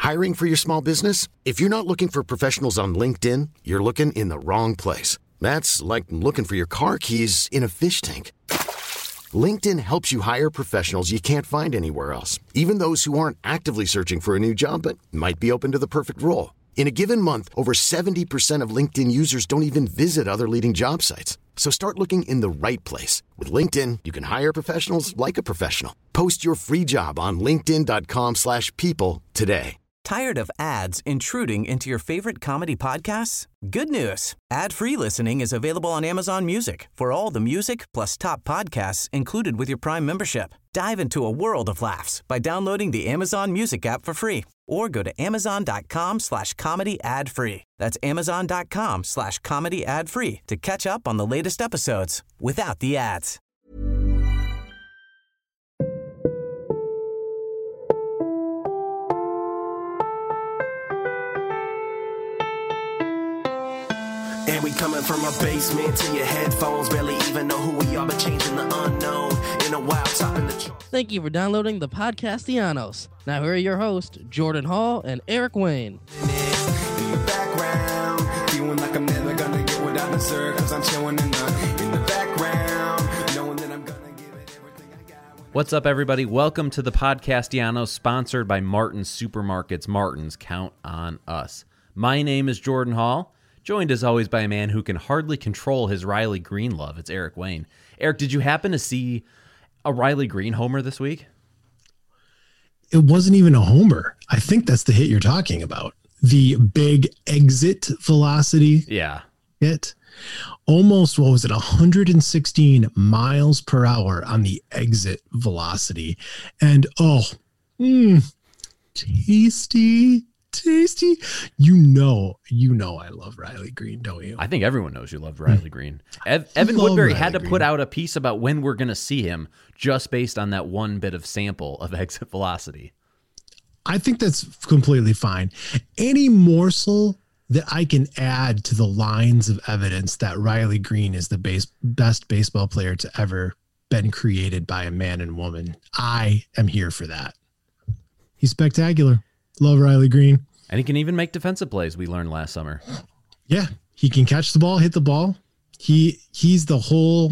Hiring for your small business? If you're not looking for professionals on LinkedIn, you're looking in the wrong place. That's like looking for your car keys in a fish tank. LinkedIn helps you hire professionals you can't find anywhere else, even those who aren't actively searching for a new job but might be open to the perfect role. In a given month, over 70% of LinkedIn users don't even visit other leading job sites. So start looking in the right place. With LinkedIn, you can hire professionals like a professional. Post your free job on linkedin.com/people today. Tired of ads intruding into your favorite comedy podcasts? Good news. Ad-free listening is available on Amazon Music for all the music plus top podcasts included with your Prime membership. Dive into a world of laughs by downloading the Amazon Music app for free or go to amazon.com/comedy ad-free. That's amazon.com/comedy ad-free to catch up on the latest episodes without the ads. And we coming from a basement to your headphones. Barely even know who we are, but changing the unknown. In a while, topping the chart. Thank you for downloading the Podcastianos. Now here are your hosts, Jordan Hall and Eric Wayne. In the background, feeling like I'm never gonna get what I deserve, cause I'm chilling in the background, knowing that I'm gonna give it everything I got. What's up, everybody? Welcome to the Podcastianos, sponsored by Martin's Supermarkets. Martin's, count on us. My name is Jordan Hall. Joined as always by a man who can hardly control his Riley Green love. It's Eric Wayne. Eric, did you happen to see a Riley Green homer this week? It wasn't even a homer. I think that's the hit you're talking about. The big exit velocity hit. Almost, 116 miles per hour on the exit velocity. And tasty. You know I love Riley Green, don't you? I think everyone knows you love Riley Green. Evan Woodbury had to put out a piece about when we're going to see him just based on that one bit of sample of exit velocity. I think that's completely fine. Any morsel that I can add to the lines of evidence that Riley Green is the best baseball player to ever been created by a man and woman, I am here for that. He's spectacular. Love Riley Green. And he can even make defensive plays, we learned last summer. Yeah, he can catch the ball, hit the ball. He's the whole,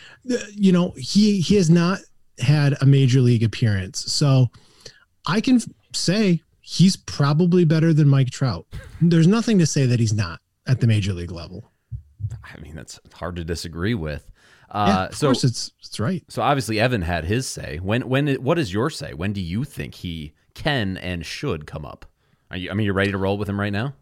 he has not had a major league appearance. So I can say he's probably better than Mike Trout. There's nothing to say that he's not at the major league level. I mean, that's hard to disagree with. Of course it's right. So obviously Evan had his say. What is your say? When do you think he can and should come up? You're ready to roll with him right now?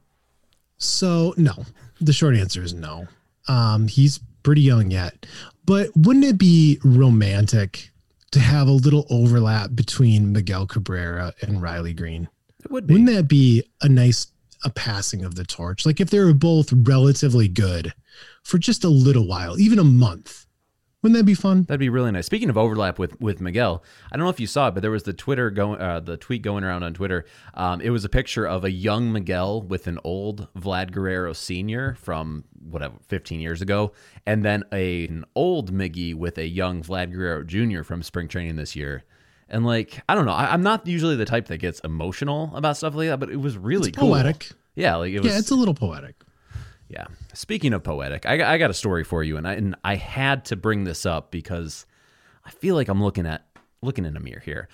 So no, the short answer is no. He's pretty young yet, but wouldn't it be romantic to have a little overlap between Miguel Cabrera and Riley Green? It would be. Wouldn't that be a passing of the torch? Like if they were both relatively good for just a little while, even a month. Wouldn't that be fun? That'd be really nice. Speaking of overlap with Miguel, I don't know if you saw it, but there was the tweet going around on Twitter. It was a picture of a young Miguel with an old Vlad Guerrero Sr. from 15 years ago, and then an old Miggy with a young Vlad Guerrero Jr. from spring training this year. And I don't know, I'm not usually the type that gets emotional about stuff like that, but it was really cool. Poetic. Yeah, it's a little poetic. Yeah. Speaking of poetic, I got a story for you, and I had to bring this up because I feel like I'm looking in a mirror here.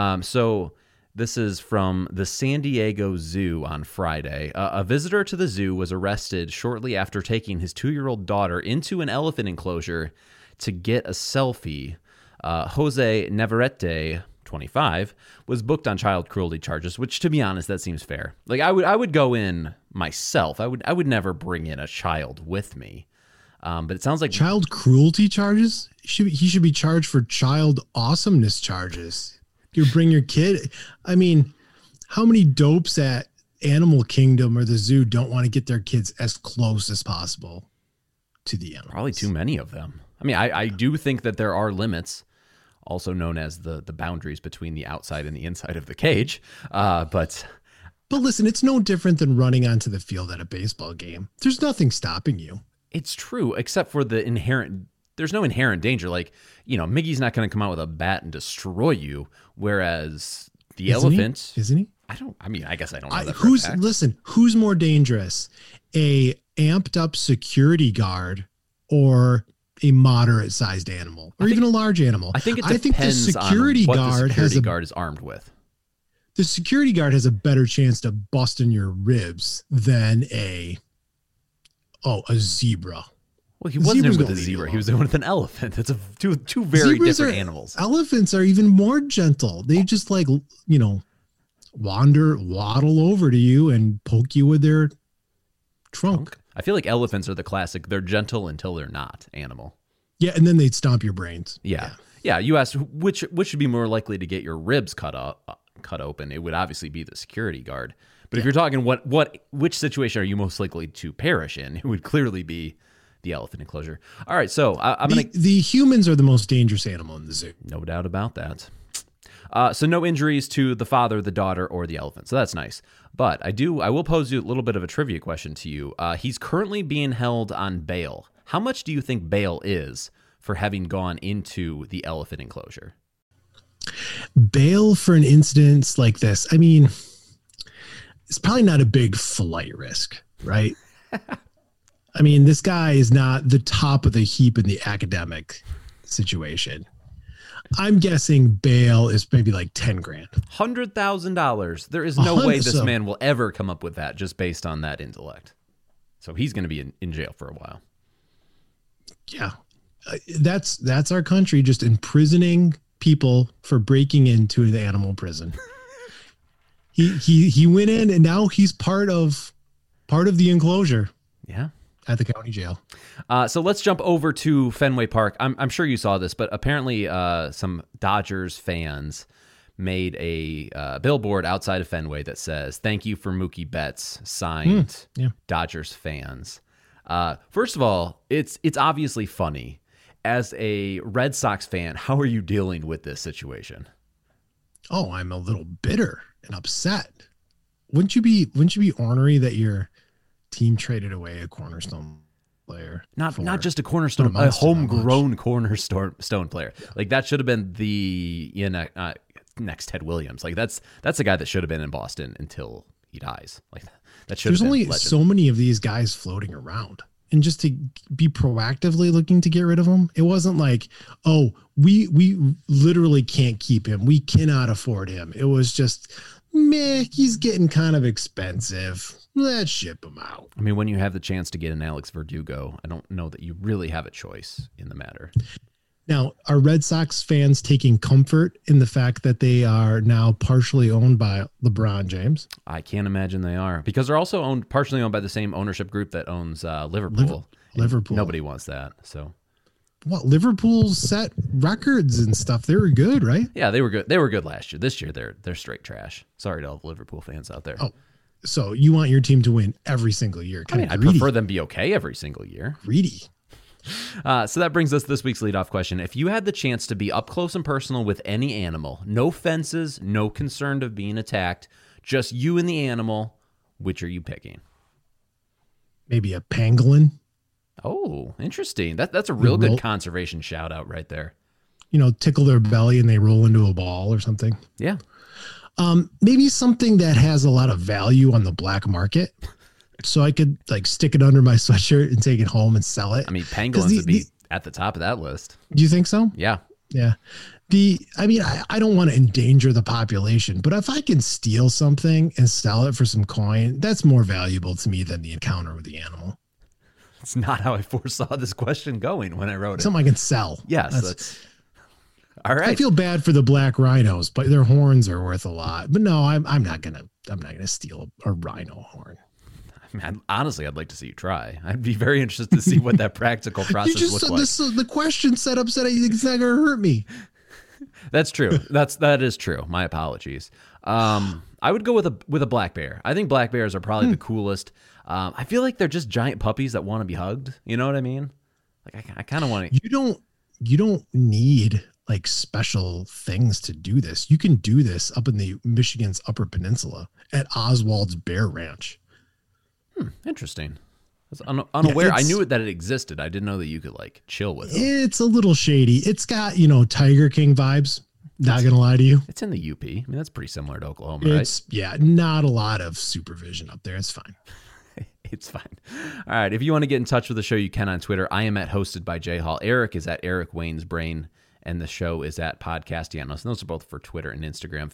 So this is from the San Diego Zoo on Friday. A visitor to the zoo was arrested shortly after taking his 2-year-old daughter into an elephant enclosure to get a selfie. Jose Navarrete, 25, was booked on child cruelty charges, which, to be honest, that seems fair. I would go in myself. I would never bring in a child with me. But it sounds like child cruelty charges. He should be charged for child awesomeness charges. You bring your kid. I mean, how many dopes at Animal Kingdom or the zoo don't want to get their kids as close as possible to the animals? Probably too many of them. I mean, I do think that there are limits, also known as the boundaries between the outside and the inside of the cage. But listen, it's no different than running onto the field at a baseball game. There's nothing stopping you. It's true, except for there's no inherent danger. Miggy's not going to come out with a bat and destroy you, whereas the elephant... Isn't he? I guess I don't know that for a Who's fact. listen? Who's more dangerous, a amped up security guard or a moderate sized animal, or even a large animal? I think it the depends security on what guard the security has guard is armed with. the security guard has a better chance to bust in your ribs than a zebra. Well, he wasn't in Zebra's with a gonna leave zebra. you He was in with an elephant. That's two very Zebras different are- animals. Elephants are even more gentle. They just waddle over to you and poke you with their trunk. I feel like elephants are the classic. They're gentle until they're not animal. Yeah, and then they'd stomp your brains. Yeah. You asked which should be more likely to get your ribs cut open. It would obviously be the security guard. But if you're talking which situation are you most likely to perish in, it would clearly be the elephant enclosure. All right, so I'm gonna. The humans are the most dangerous animal in the zoo. No doubt about that. So no injuries to the father, the daughter, or the elephant. So that's nice. But I will pose you a little bit of a trivia question to you. He's currently being held on bail. How much do you think bail is for having gone into the elephant enclosure? Bail for an incident like this, I mean, it's probably not a big flight risk, right? I mean, this guy is not the top of the heap in the academic situation. I'm guessing bail is maybe like 10 grand. $100,000. There is no way this man will ever come up with that just based on that intellect. So he's going to be in jail for a while. Yeah. That's our country, just imprisoning people for breaking into the animal prison. He went in and now he's part of the enclosure. Yeah. At the county jail. So let's jump over to Fenway Park. I'm sure you saw this, but apparently some Dodgers fans made a billboard outside of Fenway that says, "Thank you for Mookie Betts," signed Dodgers fans. First of all, it's obviously funny. As a Red Sox fan, how are you dealing with this situation? Oh, I'm a little bitter and upset. Wouldn't you be ornery that your team traded away a cornerstone player? Not just a cornerstone, a homegrown cornerstone player. Like that should have been the next Ted Williams. Like that's a guy that should have been in Boston until he dies. Like that should. There's have been only legend. so many of these guys floating around, and just to be proactively looking to get rid of them, it wasn't like, oh, we literally can't keep him. We cannot afford him. It was just, meh, he's getting kind of expensive. Let's ship him out. I mean, when you have the chance to get an Alex Verdugo, I don't know that you really have a choice in the matter. Now, are Red Sox fans taking comfort in the fact that they are now partially owned by LeBron James? I can't imagine they are, because they're also partially owned by the same ownership group that owns Liverpool. Liverpool. Nobody wants that. So, what, Liverpool set records and stuff? They were good, right? yeah, they were good. They were good last year. This year, they're straight trash. Sorry to all the Liverpool fans out there. Oh, so you want your team to win every single year? I mean, I prefer them be okay every single year. Greedy. So that brings us to this week's leadoff question. If you had the chance to be up close and personal with any animal, no fences, no concern of being attacked, just you and the animal, which are you picking? Maybe a pangolin. Oh, interesting. That's a real good conservation shout out right there. Tickle their belly and they roll into a ball or something. Yeah. Maybe something that has a lot of value on the black market. So I could stick it under my sweatshirt and take it home and sell it. I mean, pangolins would be at the top of that list. Do you think so? Yeah. Yeah. I don't want to endanger the population, but if I can steal something and sell it for some coin, that's more valuable to me than the encounter with the animal. That's not how I foresaw this question going when I wrote it. Something I can sell. Yes. That's all right. I feel bad for the black rhinos, but their horns are worth a lot. But no, I'm not gonna steal a rhino horn. Honestly, I'd like to see you try. I'd be very interested to see what that practical process looks like. The question set up said it's not going to hurt me. That's true. That is true. My apologies. I would go with a black bear. I think black bears are probably the coolest. I feel like they're just giant puppies that want to be hugged. You know what I mean? Like I kind of want to. You don't need special things to do this. You can do this up in the Michigan's Upper Peninsula at Oswald's Bear Ranch. Interesting. I was unaware. I knew that it existed. I didn't know that you could chill with it. It's a little shady. It's got, Tiger King vibes. Not going to lie to you. It's in the UP. I mean, that's pretty similar to Oklahoma, right? It's, yeah, not a lot of supervision up there. It's fine. It's fine. All right. If you want to get in touch with the show, you can on Twitter. I am at Hosted by J Hall. Eric is at Eric Wayne's Brain. And the show is at Podcastianos. And those are both for Twitter and Instagram.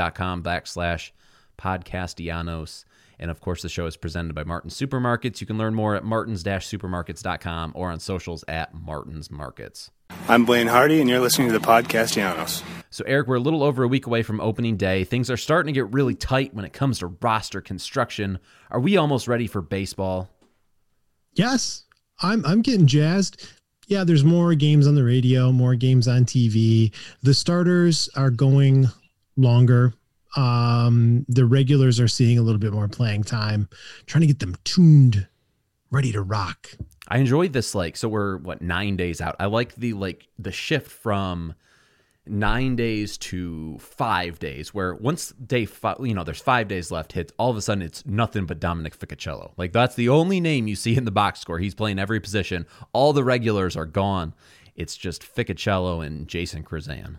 Facebook.com/Podcastianos. And of course, the show is presented by Martin's Supermarkets. You can learn more at martins-supermarkets.com or on socials at Martins Markets. I'm Blaine Hardy, and you're listening to the Podcastianos. So, Eric, we're a little over a week away from opening day. Things are starting to get really tight when it comes to roster construction. Are we almost ready for baseball? Yes, I'm getting jazzed. Yeah, there's more games on the radio, more games on TV. The starters are going longer. The regulars are seeing a little bit more playing time, trying to get them tuned, ready to rock. I enjoyed this, so we're 9 days out. I like the shift from 9 days to 5 days, where once day 5, there's 5 days left hits, all of a sudden it's nothing but Dominic Ficcicello. That's the only name you see in the box score. He's playing every position. All the regulars are gone. It's just Ficcicello and Jason Krazan.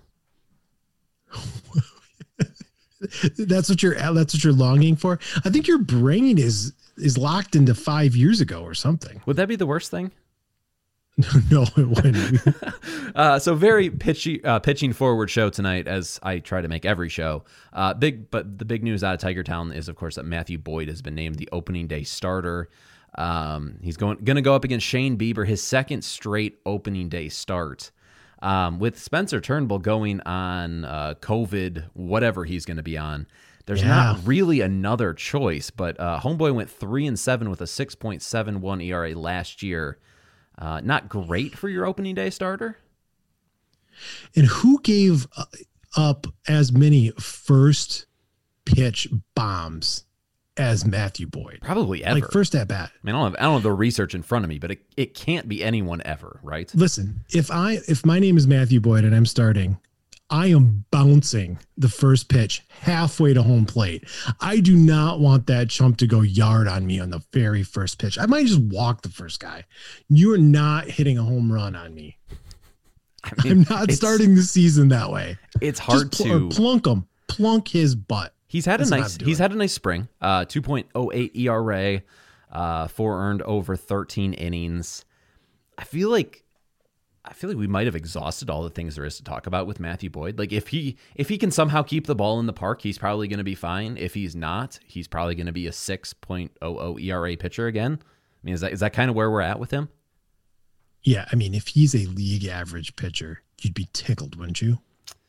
That's what you're longing for. I think your brain is locked into 5 years ago or something. Would that be the worst thing? No, it wouldn't. So very pitching forward show tonight, as I try to make every show. But the big news out of Tigertown is, of course, that Matthew Boyd has been named the opening day starter. He's going to go up against Shane Bieber, his second straight opening day start. With Spencer Turnbull going on COVID, whatever he's going to be on, there's not really another choice. But Homeboy went 3-7 with a 6.71 ERA last year. Not great for your opening day starter. And who gave up as many first pitch bombs as Matthew Boyd? Probably ever. First at bat. I mean, I don't have the research in front of me, but it can't be anyone ever, right? Listen, if my name is Matthew Boyd and I'm starting, I am bouncing the first pitch halfway to home plate. I do not want that chump to go yard on me on the very first pitch. I might just walk the first guy. You are not hitting a home run on me. I'm not starting the season that way. It's hard to plunk his butt. He's had a nice spring. 2.08 ERA, 4 earned over 13 innings. I feel like we might have exhausted all the things there is to talk about with Matthew Boyd. If he can somehow keep the ball in the park, he's probably going to be fine. If he's not, he's probably going to be a 6.00 ERA pitcher again. I mean, is that kind of where we're at with him? Yeah, I mean, if he's a league average pitcher, you'd be tickled, wouldn't you?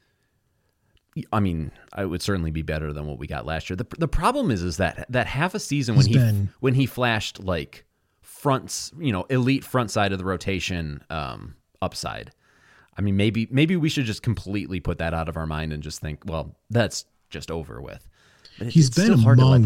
I mean, I would certainly be better than what we got last year. The problem is that half a season when he flashed fronts, elite front side of the rotation upside. I mean, maybe we should just completely put that out of our mind and just think, well, that's just over with. He's been among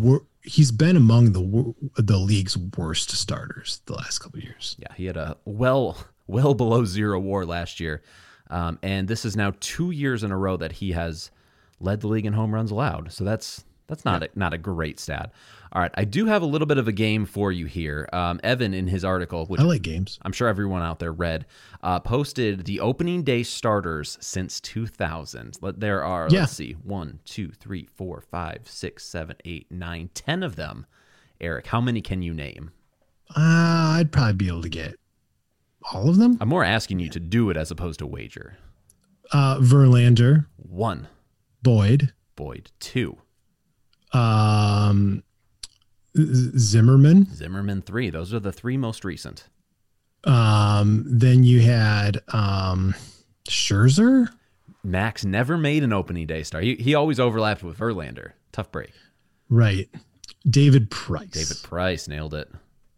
the league's worst starters the last couple of years. Yeah, he had a well below zero WAR last year. And this is now 2 years in a row that he has led the league in home runs allowed. So that's not a great stat. All right, I do have a little bit of a game for you here. Evan, in his article, which I like games, I'm sure everyone out there read, posted the opening day starters since 2000. There are, let's see, 1, 2, 3, 4, 5, 6, 7, 8, 9, 10 of them. Eric, how many can you name? I'd probably be able to get all of them. I'm more asking you to do it as opposed to wager. Verlander. 1. Boyd. 2. Zimmerman. 3. Those are the 3 most recent. Then you had Scherzer. Max never made an opening day start. He always overlapped with Verlander. Tough break. Right. David Price. Nailed it.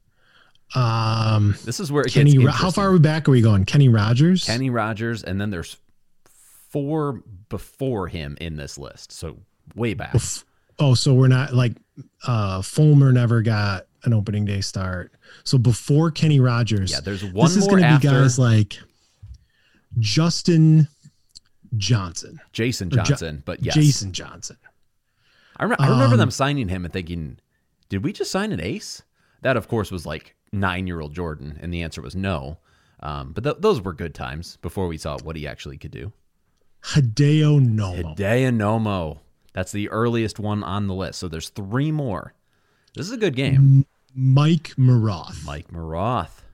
This is where it gets interesting. How far back are we going? Kenny Rogers, and then there's 4 before him in this list. So way back. So we're not Fulmer never got an opening day start. So before Kenny Rogers, there's one this is more going to be after. Guys like Jason Johnson. But yes, Jason Johnson. I remember them signing him and thinking, did we just sign an ace? That, of course, was 9-year-old Jordan, and the answer was no. But those were good times before we saw what he actually could do. Hideo Nomo. Hideo Nomo. That's the earliest one on the list. So there's 3 more. This is a good game. Mike Maroth. Mike Maroth.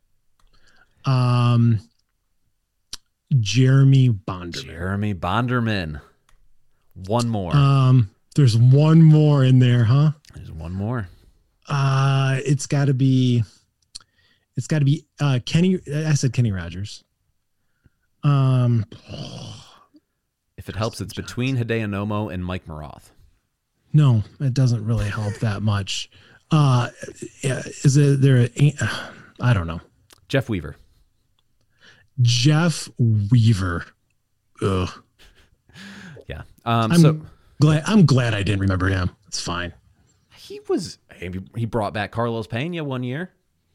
Jeremy Bonderman. Jeremy Bonderman. One more. There's one more in there, huh? There's one more. It's got to be Kenny. I said Kenny Rogers. If it helps, it's between Hideo Nomo and Mike Maroth. No, it doesn't really help that much. Is it there? I don't know. Jeff Weaver. Jeff Weaver. Ugh. Yeah. I'm glad I didn't remember him. It's fine. He brought back Carlos Pena one year.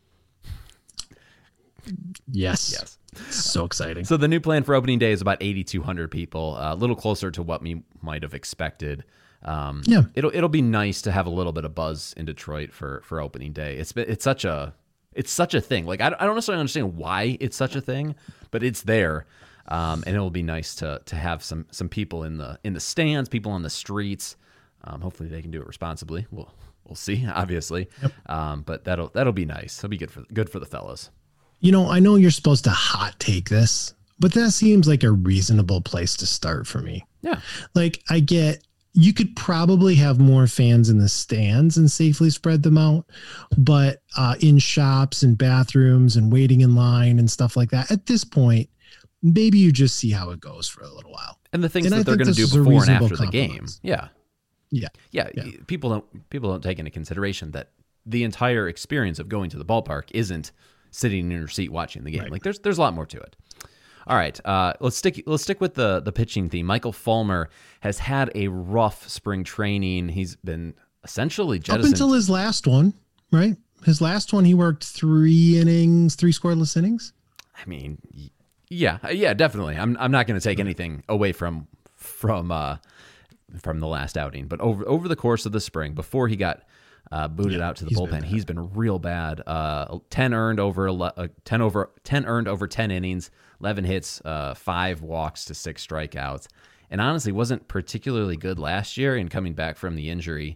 Yes. So exciting. So the new plan for opening day is about 8,200 people, a little closer to what we might have expected. It'll be nice to have a little bit of buzz in Detroit for opening day. It's such a thing. Like I don't necessarily understand why it's such a thing, but it's there. And it'll be nice to have some people in the stands, people on the streets. Hopefully they can do it responsibly. We'll see, obviously. Yep. But that'll be nice. It'll be good for the fellas. I know you're supposed to hot take this, but that seems like a reasonable place to start for me. Yeah. Like you could probably have more fans in the stands and safely spread them out, but in shops and bathrooms and waiting in line and stuff like that, at this point, maybe you just see how it goes for a little while. And the things that they're going to do before and after the game. Yeah. People don't take into consideration that the entire experience of going to the ballpark isn't sitting in your seat watching the game. Right. Like there's a lot more to it. All right, let's stick with the pitching theme. Michael Fulmer has had a rough spring training. He's been essentially jettisoned. Up until his last one, right? His last one, he worked 3 innings, 3 scoreless innings. I mean, yeah, definitely. I'm not going to take anything away from the last outing, but over the course of the spring, before he got booted out to the bullpen, he's been real bad. 10 earned over 10 innings, 11 hits, 5 walks to 6 strikeouts, and honestly wasn't particularly good last year in coming back from the injury.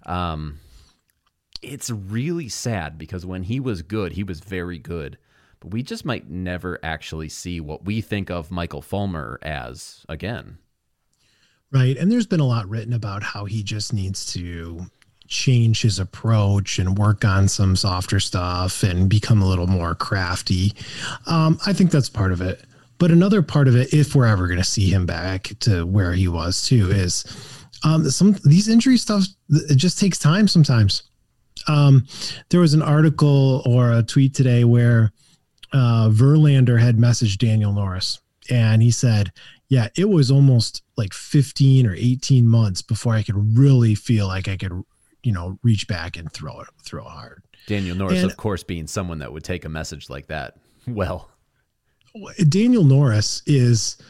It's really sad because when he was good, he was very good, but we just might never actually see what we think of Michael Fulmer as again. Right, and there's been a lot written about how he just needs to change his approach and work on some softer stuff and become a little more crafty. I think that's part of it. But another part of it, if we're ever going to see him back to where he was too, is these injury stuff, it just takes time sometimes. There was an article or a tweet today where Verlander had messaged Daniel Norris, and he said, yeah, it was almost like 15 or 18 months before I could really feel like I could reach back and throw hard. Daniel Norris, of course, being someone that would take a message like that. Well, Daniel Norris has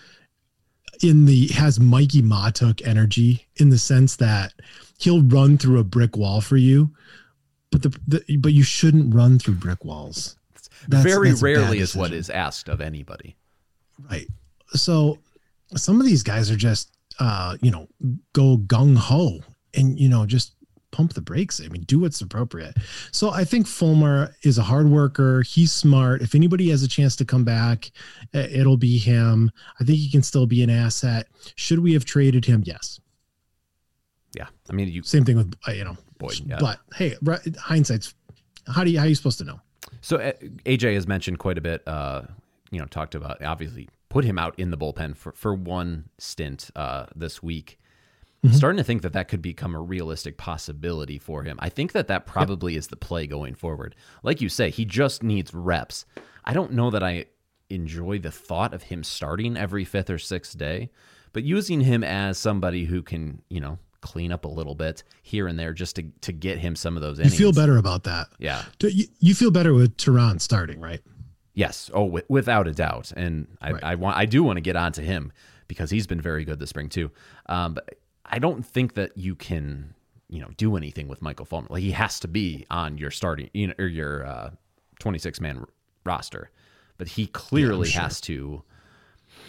Mikey Matuk energy in the sense that he'll run through a brick wall for you, but you shouldn't run through brick walls. Very rarely is what is asked of anybody. Right. So some of these guys are just, go gung ho and, just pump the brakes. I mean, do what's appropriate. So I think Fulmer is a hard worker. He's smart. If anybody has a chance to come back, it'll be him. I think he can still be an asset. Should we have traded him? Yes. Yeah. I mean, same thing with, Boyd. Yeah. But hey, hindsight's how are you supposed to know? So AJ has mentioned quite a bit, talked about, obviously put him out in the bullpen for one stint this week. Mm-hmm. Starting to think that could become a realistic possibility for him. I think that probably is the play going forward. Like you say, he just needs reps. I don't know that I enjoy the thought of him starting every 5th or 6th day, but using him as somebody who can, clean up a little bit here and there just to get him some of those innings. You feel better about that. Yeah. You feel better with Teheran starting, right? Yes. Oh, without a doubt. And I do want to get onto him because he's been very good this spring too. But I don't think that you can, do anything with Michael Fulmer. Like he has to be on your starting, or your 26-man roster, but he clearly has to.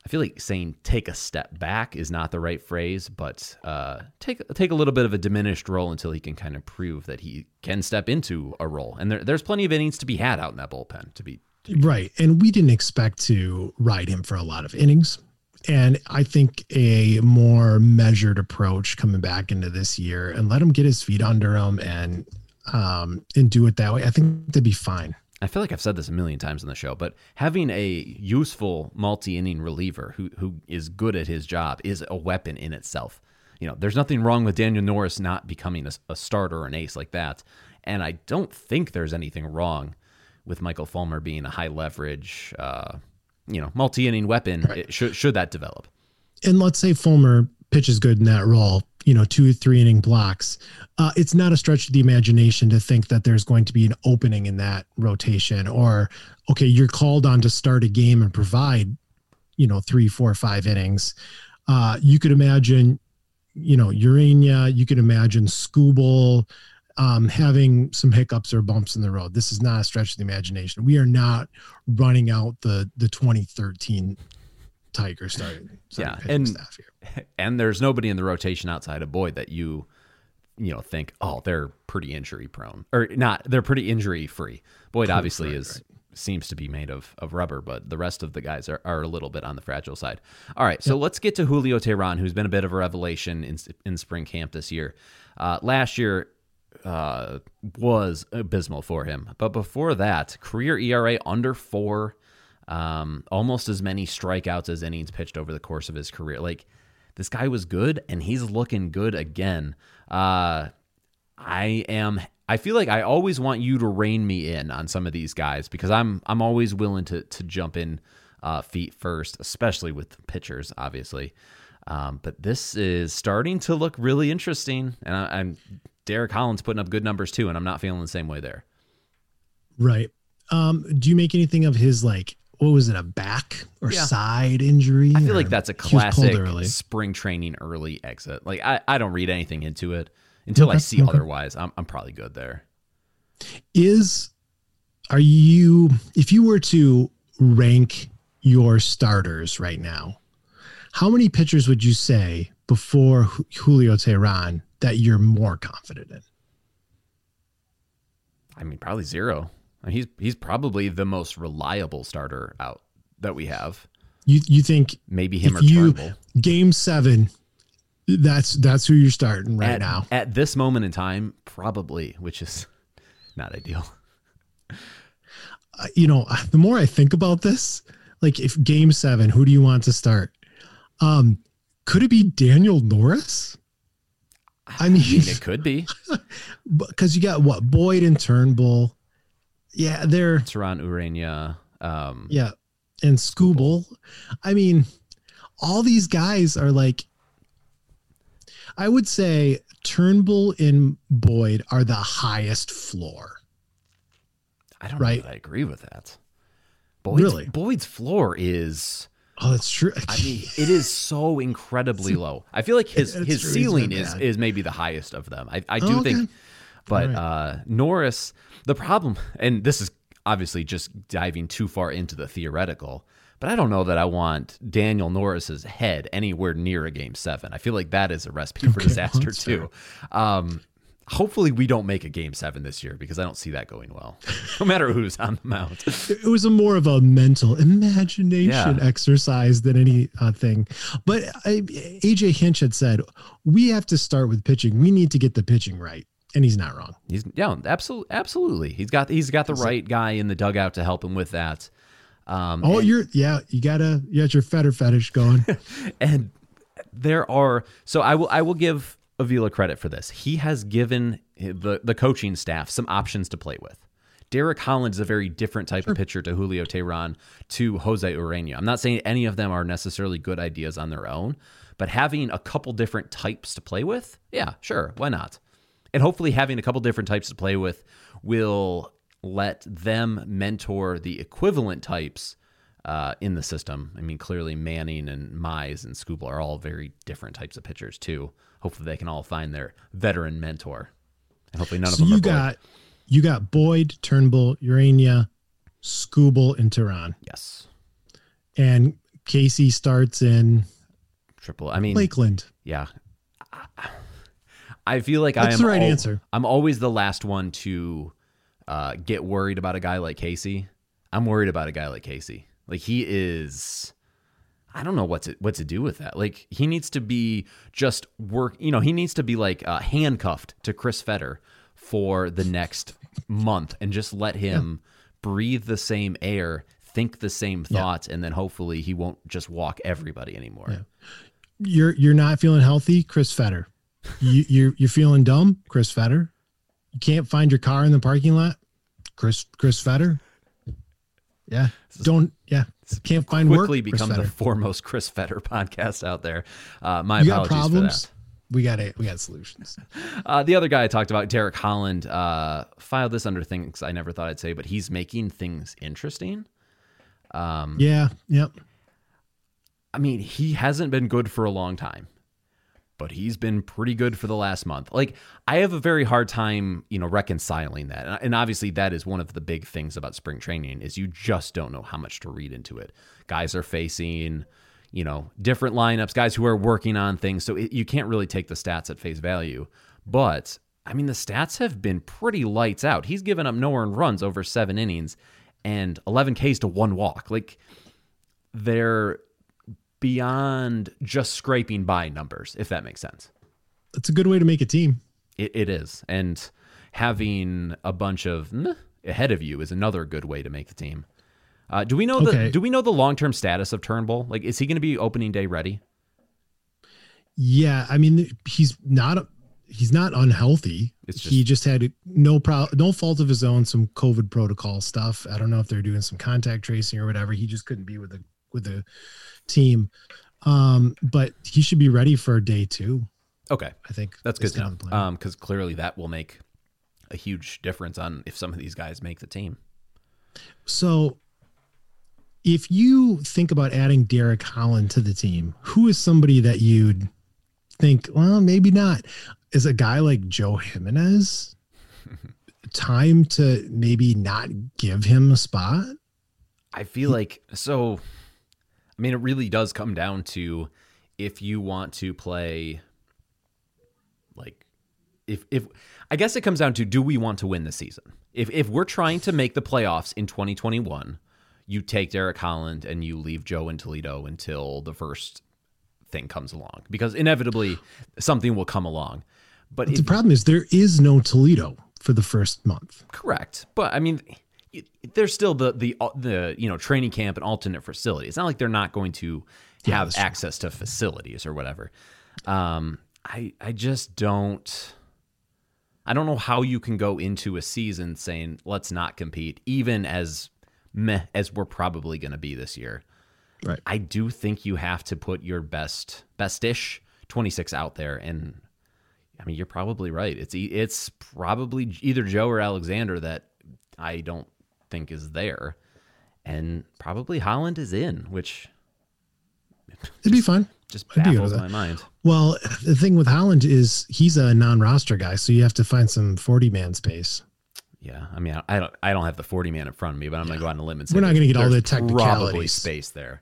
I feel like saying take a step back is not the right phrase, but take a little bit of a diminished role until he can kind of prove that he can step into a role. And there's plenty of innings to be had out in that bullpen to be right. And we didn't expect to ride him for a lot of innings. And I think a more measured approach coming back into this year and let him get his feet under him and do it that way, I think that'd be fine. I feel like I've said this a million times on the show, but having a useful multi-inning reliever who is good at his job is a weapon in itself. You know, there's nothing wrong with Daniel Norris not becoming a starter or an ace like that. And I don't think there's anything wrong with Michael Fulmer being a high leverage, multi-inning weapon, right. Should that develop. And let's say Fulmer pitches good in that role, 2-3 inning blocks. It's not a stretch of the imagination to think that there's going to be an opening in that rotation, or, okay, you're called on to start a game and provide, 3, 4, 5 innings. You could imagine, Urania, you could imagine Skubal having some hiccups or bumps in the road. This is not a stretch of the imagination. We are not running out the 2013 Tiger starting and staff here. And there's nobody in the rotation outside of Boyd that you think, oh, they're pretty injury prone or not. They're pretty injury free. Boyd obviously seems to be made of rubber, but the rest of the guys are a little bit on the fragile side. All right, so let's get to Julio Teheran, who's been a bit of a revelation in spring camp this year. Last year was abysmal for him, but before that, career ERA under 4. Almost as many strikeouts as innings pitched over the course of his career. Like, this guy was good, and he's looking good again. I feel like I always want you to rein me in on some of these guys because I'm always willing to jump in feet first, especially with pitchers, obviously. But this is starting to look really interesting, and I'm Derek Holland's putting up good numbers too, and I'm not feeling the same way there. Right. Do you make anything of his, what was it, a back or side injury? I feel like that's a classic spring training early exit. Like, I don't read anything into it until I see otherwise. I'm probably good there. If you were to rank your starters right now, how many pitchers would you say before Julio Teheran that you're more confident in? I mean, probably 0. He's probably the most reliable starter out that we have. You think maybe him or Turnbull? Game 7, that's who you're starting now. At this moment in time, probably, which is not ideal. The more I think about this, if Game 7, who do you want to start? Could it be Daniel Norris? I mean, it could be. Because you got Boyd and Turnbull. Yeah, they're Teheran, Urania. And Skubal. I mean, all these guys are I would say Turnbull and Boyd are the highest floor. I don't know that I agree with that. Boyd's floor is... Oh, that's true. I mean, it is so incredibly low. I feel like his ceiling is maybe the highest of them. I do think... But Norris, the problem, and this is obviously just diving too far into the theoretical, but I don't know that I want Daniel Norris's head anywhere near a Game 7. I feel like that is a recipe for disaster too. Hopefully we don't make a Game 7 this year because I don't see that going well, no matter who's on the mound. It was more of a mental imagination exercise than anything. But AJ Hinch had said, we have to start with pitching. We need to get the pitching right. And he's not wrong. Absolutely. He's got the right guy in the dugout to help him with that. You got your fetish going. And I will give Avila credit for this. He has given the coaching staff some options to play with. Derek Holland is a very different type of pitcher to Julio Teheran, to Jose Urania. I'm not saying any of them are necessarily good ideas on their own, but having a couple different types to play with, yeah, sure, why not? And hopefully having a couple different types to play with will let them mentor the equivalent types in the system. I mean, clearly Manning and Mize and Skubal are all very different types of pitchers too. Hopefully they can all find their veteran mentor. And hopefully none of them are You got Boyd, Turnbull, Urania, Skubal, and Teheran. Yes. And Casey starts in Triple. I mean, Lakeland. yeah. I feel like That's the right answer. I'm always the last one to get worried about a guy like Casey. I'm worried about a guy like Casey. Like he is, I don't know what to do with that. Like he needs to be just he needs to be like handcuffed to Chris Fetter for the next month and just let him breathe the same air, think the same thoughts, and then hopefully he won't just walk everybody anymore. Yeah. You're not feeling healthy, Chris Fetter. You're feeling dumb, Chris Fetter. You can't find your car in the parking lot, Chris Fetter. Yeah. Can't find work. Quickly become the foremost Chris Fetter podcast out there. My apologies for that. We got solutions. The other guy I talked about, Derek Holland, filed this under things I never thought I'd say, but he's making things interesting. Yep. I mean, he hasn't been good for a long time, but he's been pretty good for the last month. Like, I have a very hard time, reconciling that. And obviously that is one of the big things about spring training is you just don't know how much to read into it. Guys are facing, different lineups, guys who are working on things. So you can't really take the stats at face value. But, I mean, the stats have been pretty lights out. He's given up no earned runs over 7 innings and 11 Ks to 1 walk. Like, they're beyond just scraping by numbers, if that makes sense. That's a good way to make a team. It is. And having a bunch of ahead of you is another good way to make the team. Do we know the long-term status of Turnbull? Like, is he going to be opening day ready? Yeah. I mean, he's not unhealthy. He just had no fault of his own, some COVID protocol stuff. I don't know if they're doing some contact tracing or whatever. He just couldn't be with the team. But he should be ready for day 2. Okay. I think that's good to know. Because clearly that will make a huge difference on if some of these guys make the team. So if you think about adding Derek Holland to the team, who is somebody that you'd think, well, maybe not? Is a guy like Joe Jimenez time to maybe not give him a spot? I feel like so. I mean, it really does come down to if you want to play. Like, if I guess it comes down to, do we want to win this season? If we're trying to make the playoffs in 2021, you take Derek Holland and you leave Joe in Toledo until the first thing comes along, because inevitably something will come along. But the problem is there is no Toledo for the first month. Correct. But I mean, there's still the training camp and alternate facility. It's not like they're not going to have access to facilities or whatever. I just don't. I don't know how you can go into a season saying let's not compete, even as meh as we're probably going to be this year. Right. I do think you have to put your best-ish 26 out there, and I mean, you're probably right. It's probably either Joe or Alexander that I don't think is there, and probably Holland is in, which it'd be fun. Just baffles my mind. Well, the thing with Holland is he's a non-roster guy, so you have to find some 40-man space. Yeah, I mean, I don't have the 40-man in front of me, but I'm going to go out on a limb and say we're not going to get all the technicalities. Probably space there.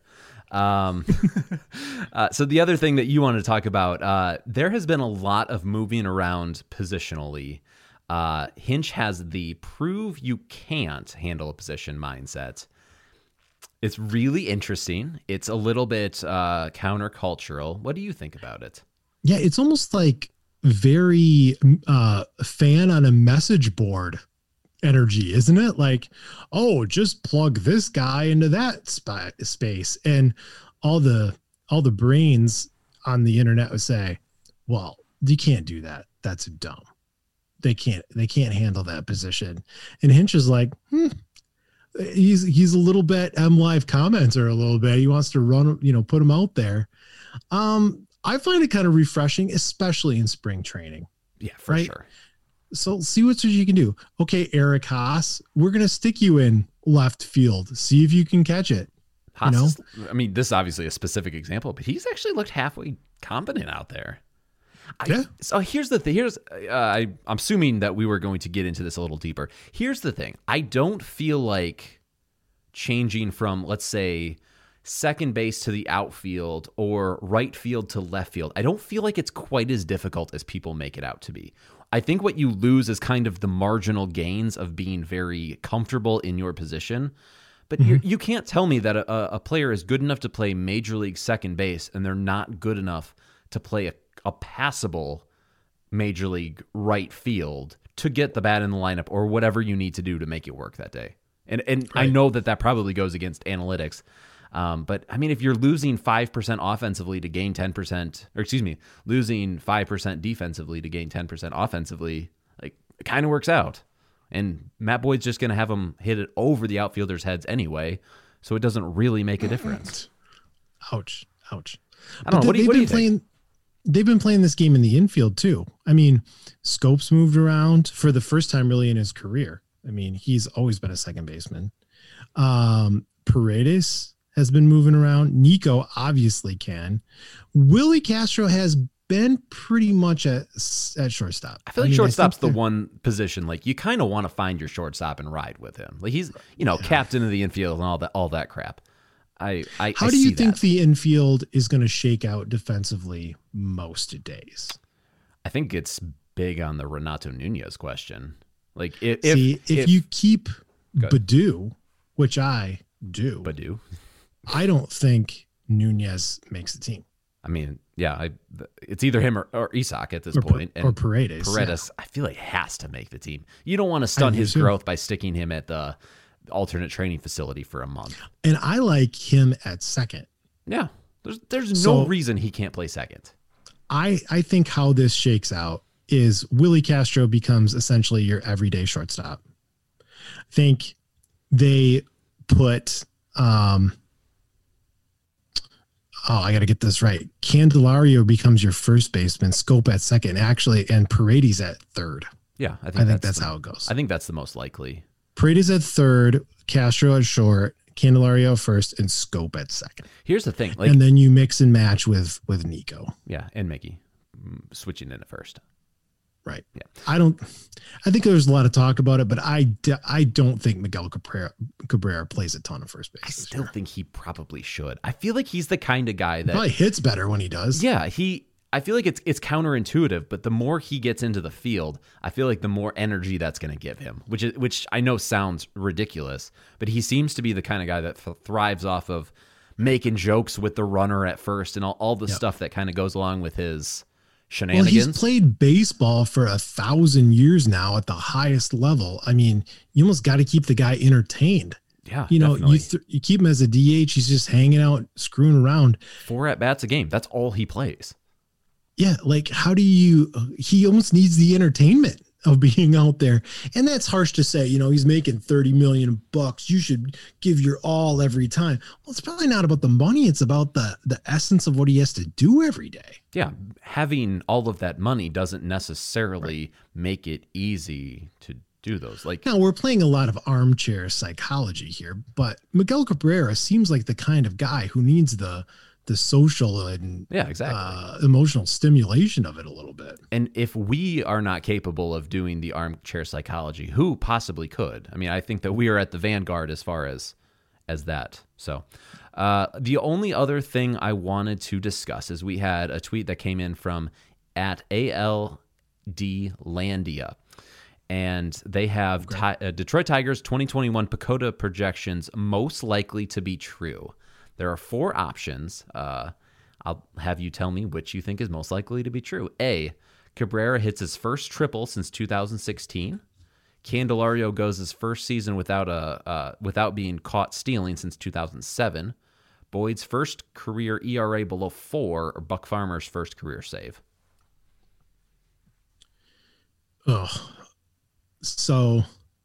So the other thing that you want to talk about, there has been a lot of moving around positionally. Hinch has the prove you can't handle a position mindset. It's really interesting. It's a little bit countercultural. What do you think about it? Yeah, it's almost like very fan on a message board energy, isn't it? Like, oh, just plug this guy into that space, and all the brains on the internet would say, well, you can't do that. That's dumb. They can't handle that position. And Hinch is like, he's a little bit MLive commenter a little bit. He wants to run, put him out there. I find it kind of refreshing, especially in spring training. Yeah, for sure. So see what you can do. Okay, Eric Haas, we're going to stick you in left field. See if you can catch it. Haas, I mean, this is obviously a specific example, but he's actually looked halfway competent out there. So here's the thing. I'm assuming that we were going to get into this a little deeper. Here's the thing. I don't feel like changing from, let's say, second base to the outfield or right field to left field, I don't feel like it's quite as difficult as people make it out to be. I think what you lose is kind of the marginal gains of being very comfortable in your position. But you can't tell me that a player is good enough to play Major League second base and they're not good enough to play a passable Major League right field to get the bat in the lineup or whatever you need to do to make it work that day. And right. I know that probably goes against analytics. But I mean, if you're losing 5% offensively to gain 10%, or excuse me, losing 5% defensively to gain 10% offensively, like it kind of works out. And Matt Boyd's just going to have them hit it over the outfielders' heads anyway, so it doesn't really make a difference. Ouch. I don't know. What do you think? They've been playing this game in the infield too. I mean, Scopes moved around for the first time really in his career. I mean, he's always been a second baseman. Paredes has been moving around. Nico obviously can. Willie Castro has been pretty much at shortstop. I feel like shortstop's the one position like you kind of want to find your shortstop and ride with him. Like he's, captain of the infield and all that crap. How do you think the infield is going to shake out defensively most days? I think it's big on the Renato Nunez question. Like if you keep Baddoo, which I do, I don't think Nunez makes the team. I mean, yeah, it's either him or Isak at this point. Or Paredes. Paredes, yeah. I feel like has to make the team. You don't want to stunt his growth by sticking him at the alternate training facility for a month. And I like him at second. Yeah, there's no reason he can't play second. I think how this shakes out is Willie Castro becomes essentially your everyday shortstop. I think they put I got to get this right. Candelario becomes your first baseman, Scope at second, actually, and Paredes at third. Yeah, I think that's how it goes. I think that's the most likely. Paredes at third, Castro at short, Candelario first, and Scope at second. Here's the thing. And then you mix and match with Nico. Yeah, and Mickey switching in at first. Right. Yeah. I think there's a lot of talk about it, but I don't think Miguel Cabrera plays a ton of first base. I still think he probably should. I feel like he's the kind of guy that probably hits better when he does. Yeah. I feel like it's counterintuitive, but the more he gets into the field, I feel like the more energy that's going to give him, which I know sounds ridiculous, but he seems to be the kind of guy that thrives off of making jokes with the runner at first and all the stuff that kind of goes along with his shenanigans. Well, he's played baseball for 1,000 years now at the highest level. I mean, you almost got to keep the guy entertained. Yeah, you keep him as a DH. He's just hanging out, screwing around. 4 at-bats a game. That's all he plays. Yeah, like he almost needs the entertainment of being out there. And that's harsh to say, he's making $30 million. You should give your all every time. Well, it's probably not about the money. It's about the essence of what he has to do every day. Yeah. Having all of that money doesn't necessarily make it easy to do those. Now we're playing a lot of armchair psychology here, but Miguel Cabrera seems like the kind of guy who needs the social and emotional stimulation of it a little bit. And if we are not capable of doing the armchair psychology, who possibly could? I mean, I think that we are at the vanguard as far as that. So the only other thing I wanted to discuss is we had a tweet that came in from @ALDlandia. And they have Detroit Tigers 2021 PECOTA projections most likely to be true. There are 4 options. I'll have you tell me which you think is most likely to be true. A, Cabrera hits his first triple since 2016. Candelario goes his first season without being caught stealing since 2007. Boyd's first career ERA below 4, or Buck Farmer's first career save. Oh, so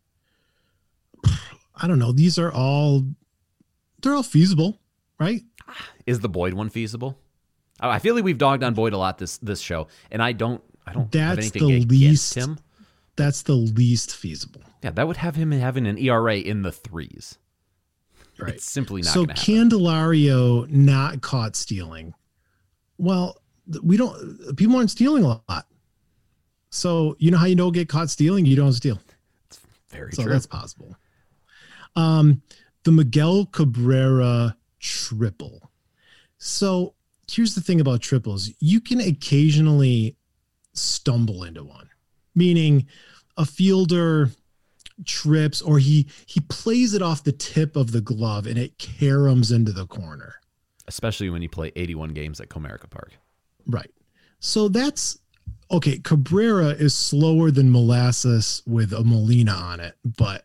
I don't know. They're all feasible. Right? Is the Boyd one feasible? I feel like we've dogged on Boyd a lot this show, and I don't have anything against him. That's the least feasible. Yeah, that would have him having an ERA in the 3s. Right. It's simply not going to happen. So Candelario not caught stealing. Well, people aren't stealing a lot. So you know how you don't get caught stealing? You don't steal. It's very true. So that's possible. The Miguel Cabrera triple. So here's the thing about triples. You can occasionally stumble into one, meaning a fielder trips or he plays it off the tip of the glove and it caroms into the corner. Especially when you play 81 games at Comerica Park. Right. So that's okay. Cabrera is slower than molasses with a Molina on it, but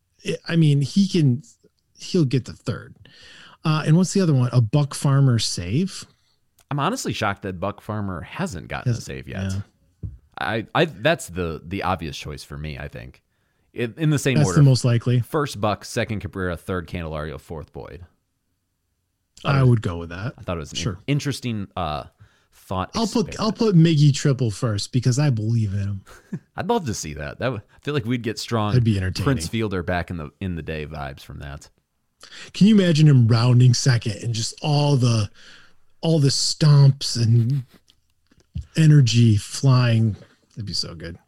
he'll get the third. And what's the other one? A Buck Farmer save. I'm honestly shocked that Buck Farmer hasn't gotten a save yet. Yeah. I that's the obvious choice for me, I think. In the same order. That's the most likely. First Buck, second Cabrera, third Candelario, fourth Boyd. I would go with that. I thought it was an interesting thought. I'll put Miggy triple first because I believe in him. I'd love to see that. I feel like we'd get strong. That'd be entertaining. Prince Fielder back in the day vibes from that. Can you imagine him rounding second and just all the stomps and energy flying? That'd be so good.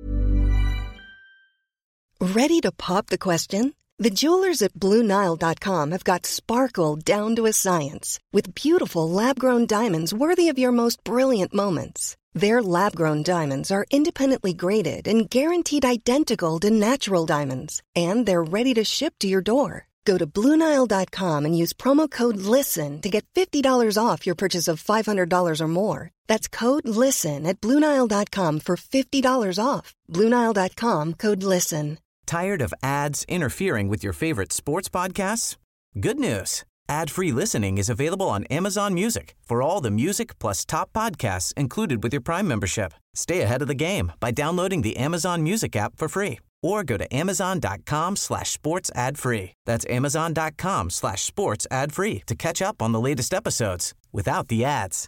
Ready to pop the question? The jewelers at BlueNile.com have got sparkle down to a science with beautiful lab-grown diamonds worthy of your most brilliant moments. Their lab-grown diamonds are independently graded and guaranteed identical to natural diamonds, and they're ready to ship to your door. Go to BlueNile.com and use promo code LISTEN to get $50 off your purchase of $500 or more. That's code LISTEN at BlueNile.com for $50 off. BlueNile.com, code LISTEN. Tired of ads interfering with your favorite sports podcasts? Good news. Ad-free listening is available on Amazon Music for all the music plus top podcasts included with your Prime membership. Stay ahead of the game by downloading the Amazon Music app for free or go to amazon.com/sports ad free. That's amazon.com/sports ad free to catch up on the latest episodes without the ads.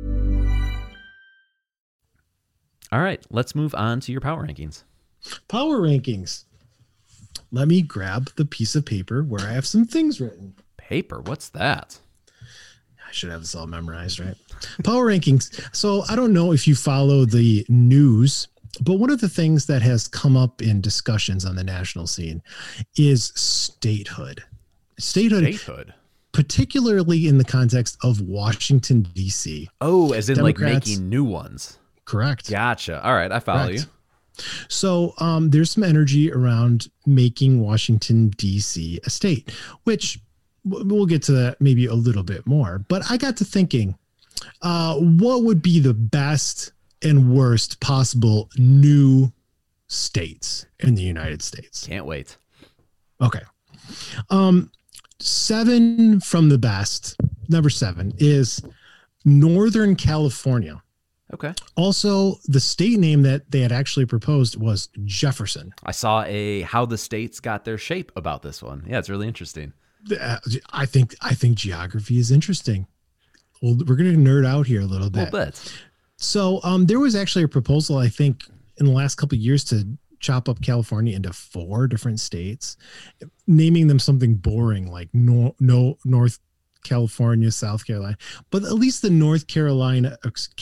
All right, let's move on to your power rankings. Power rankings. Let me grab the piece of paper where I have some things written. Paper? What's that? I should have this all memorized, right? Power rankings. So I don't know if you follow the news, but one of the things that has come up in discussions on the national scene is statehood. Statehood. Particularly in the context of Washington, D.C. Oh, as in Democrats, like making new ones. Correct. Gotcha. All right, I follow you. So there's some energy around making Washington, D.C. a state, which we'll get to that maybe a little bit more. But I got to thinking, what would be the best and worst possible new states in the United States? Can't wait. Okay. 7 from the best, number 7 is Northern California. Okay. Also, the state name that they had actually proposed was Jefferson. I saw how the states got their shape about this one. Yeah, it's really interesting. I think geography is interesting. Well, we're going to nerd out here a little bit. A little bit. So there was actually a proposal, I think, in the last couple of years to chop up California into 4 different states, naming them something boring like North California, South Carolina, but at least the North California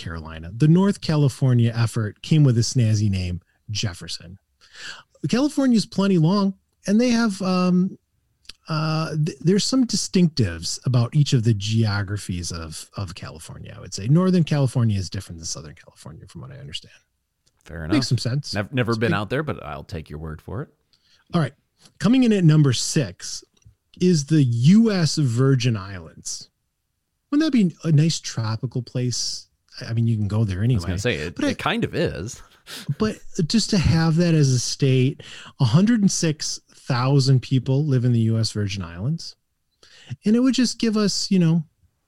effort came with a snazzy name, Jefferson. California is plenty long, and they have there's some distinctives about each of the geographies of California. I would say Northern California is different than Southern California, from what I understand. Fair enough. Makes some sense. Never been out there, but I'll take your word for it. All right, coming in at number 6 is the U.S. Virgin Islands. Wouldn't that be a nice tropical place? I mean, you can go there anyway. I was going to say, it kind of is. But just to have that as a state, 106,000 people live in the U.S. Virgin Islands. And it would just give us, a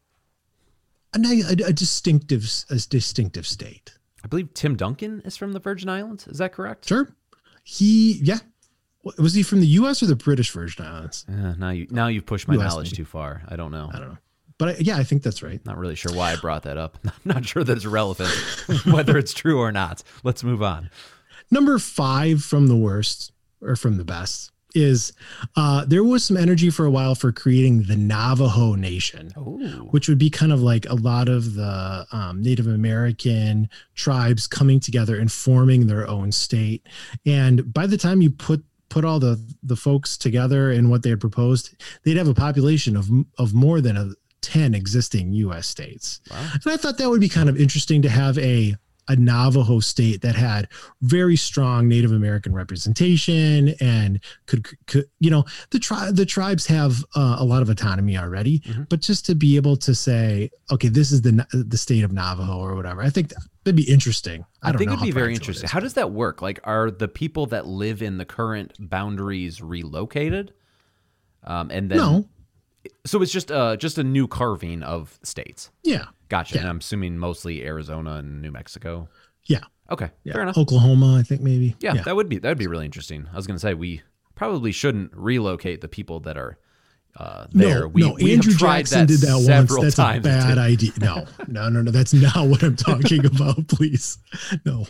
distinctive state. I believe Tim Duncan is from the Virgin Islands. Is that correct? Sure. Was he from the U.S. or the British Virgin Islands? Now you've pushed my knowledge too far. I don't know. But I think that's right. Not really sure why I brought that up. I'm not sure that it's relevant, whether it's true or not. Let's move on. Number 5 from the worst, or from the best, is there was some energy for a while for creating the Navajo Nation, which would be kind of like a lot of the Native American tribes coming together and forming their own state. And by the time you put put all the folks together in what they had proposed, they'd have a population of more than 10 existing U.S. states. Wow. And I thought that would be kind of interesting to have a Navajo state that had very strong Native American representation and could the tribes have a lot of autonomy already, but just to be able to say, okay, this is the state of Navajo or whatever, I think that'd be interesting. I think it'd be very interesting. How does that work? Like, are the people that live in the current boundaries relocated? And then no. So it's just a new carving of states. Yeah. Gotcha. Yeah. And I'm assuming mostly Arizona and New Mexico. Yeah. Okay. Yeah. Fair enough. Oklahoma, I think maybe. Yeah, that would be really interesting. I was going to say we probably shouldn't relocate the people that are there. No, we Andrew have tried Jackson did that several once. That's times. a bad idea. No. That's not what I'm talking about. Please. No.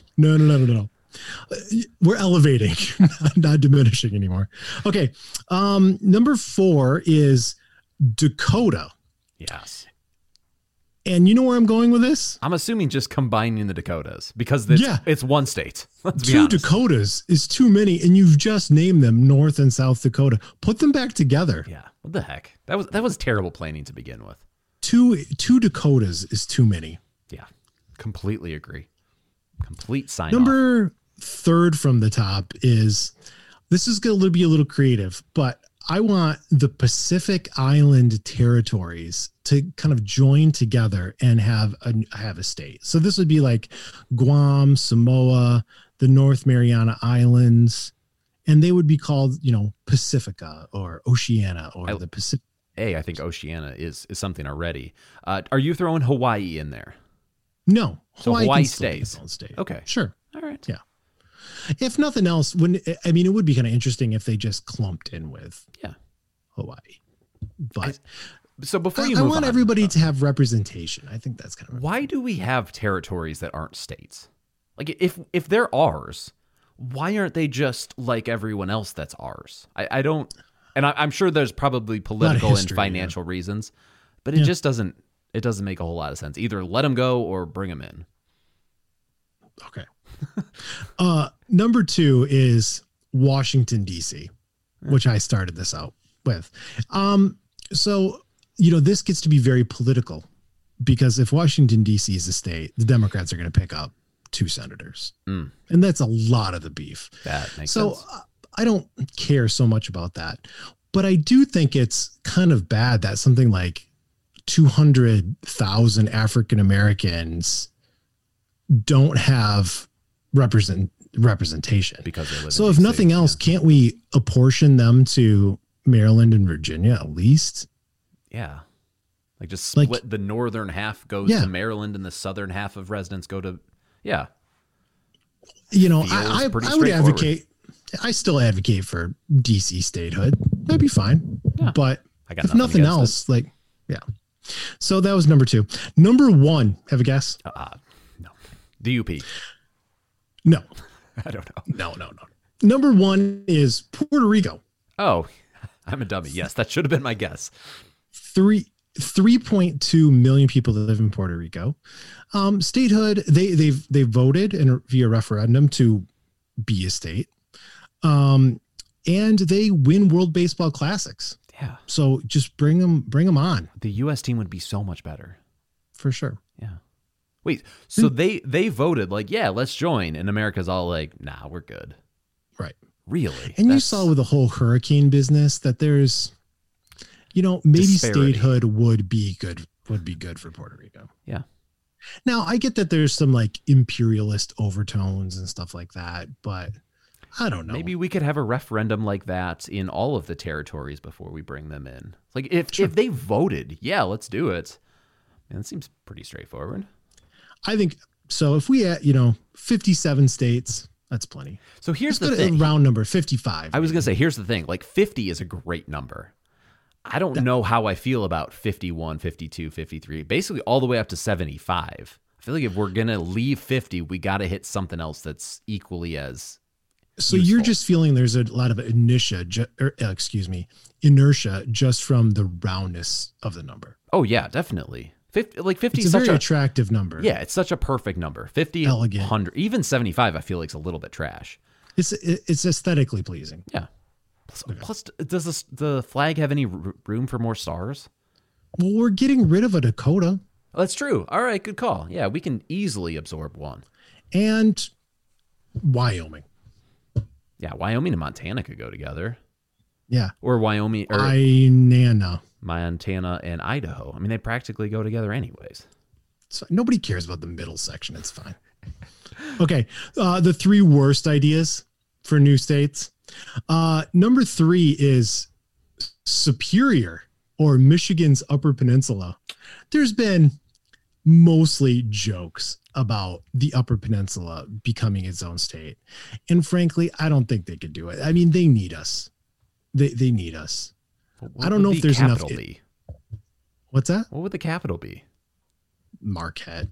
We're elevating, not diminishing anymore. Okay. Number 4 is Dakota. Yes. And you know where I'm going with this? I'm assuming just combining the Dakotas because it's one state. Let's be 2 honest. Dakotas is too many, and you've just named them North and South Dakota. Put them back together. Yeah. What the heck? That was terrible planning to begin with. Two Dakotas is too many. Yeah. Completely agree. Complete sign Number 3rd from the top is, this is going to be a little creative, but I want the Pacific Island territories to kind of join together and have a state. So this would be like Guam, Samoa, the North Mariana Islands, and they would be called, Pacifica or Oceania or the Pacific. I think Oceania is something already. Are you throwing Hawaii in there? No. So Hawaii can still be stays. its own state. Okay. Sure. All right. Yeah. If nothing else, it would be kind of interesting if they just clumped in with Hawaii. But so before I want everybody to have representation. I think that's kind of why do we have territories that aren't states? Like if they're ours, why aren't they just like everyone else that's ours? I don't, and I'm sure there's probably political and financial reasons, but it just doesn't make a whole lot of sense. Either let them go or bring them in. Okay. Number 2 is Washington, D.C., which I started this out with. So, this gets to be very political because if Washington, D.C. is a state, the Democrats are going to pick up 2 senators. And that's a lot of the beef. That makes sense. So I don't care so much about that. But I do think it's kind of bad that something like 200,000 African Americans don't have representation because they live so in if DC, nothing else, can't we apportion them to Maryland and Virginia at least? Yeah. Like just split the northern half goes to Maryland and the southern half of residents go to I would advocate. I still advocate for DC statehood. That'd be fine. Yeah. But if nothing else, So that was number 2. Number 1, have a guess? No. The UP. No. I don't know. No. Number 1 is Puerto Rico. Oh, I'm a dummy. Yes, that should have been my guess. 3.2 million people that live in Puerto Rico. Statehood, they voted via referendum to be a state. And they win World Baseball Classics. Yeah. So just bring them on. The U.S. team would be so much better. For sure. Yeah. Wait, so they voted let's join, and America's all like, nah, we're good. Right. Really? And you saw with the whole hurricane business that there's, maybe disparity. Statehood would be good for Puerto Rico. Yeah. Now I get that there's some imperialist overtones and stuff like that, but I don't know. Maybe we could have a referendum like that in all of the territories before we bring them in. Like if they voted, let's do it. And it seems pretty straightforward. I think so. If we had, 57 states, that's plenty. So here's Let's the go to thing. a round number, 55. I was going to say, here's the thing. 50 is a great number. I don't know how I feel about 51, 52, 53, basically all the way up to 75. I feel like if we're going to leave 50, we got to hit something else that's equally as So useful. you're just feeling there's a lot of inertia just from the roundness of the number. Oh yeah, definitely. 50 It's is a such very attractive number. Yeah, it's such a perfect number. 50, Elegant. 100, even 75 I feel like is a little bit trash. It's aesthetically pleasing. Yeah. Plus, does the flag have any room for more stars? Well, we're getting rid of a Dakota. Oh, that's true. All right, good call. Yeah, we can easily absorb one. And Wyoming. Yeah, Wyoming and Montana could go together. Yeah. Or Wyoming or Montana and Idaho. I mean, they practically go together anyways. So nobody cares about the middle section. It's fine. Okay. The 3 worst ideas for new states. Number 3 is Superior, or Michigan's Upper Peninsula. There's been mostly jokes about the Upper Peninsula becoming its own state. And frankly, I don't think they could do it. I mean, they need us. They need us. I don't know if there's enough. What's that? What would the capital be? Marquette.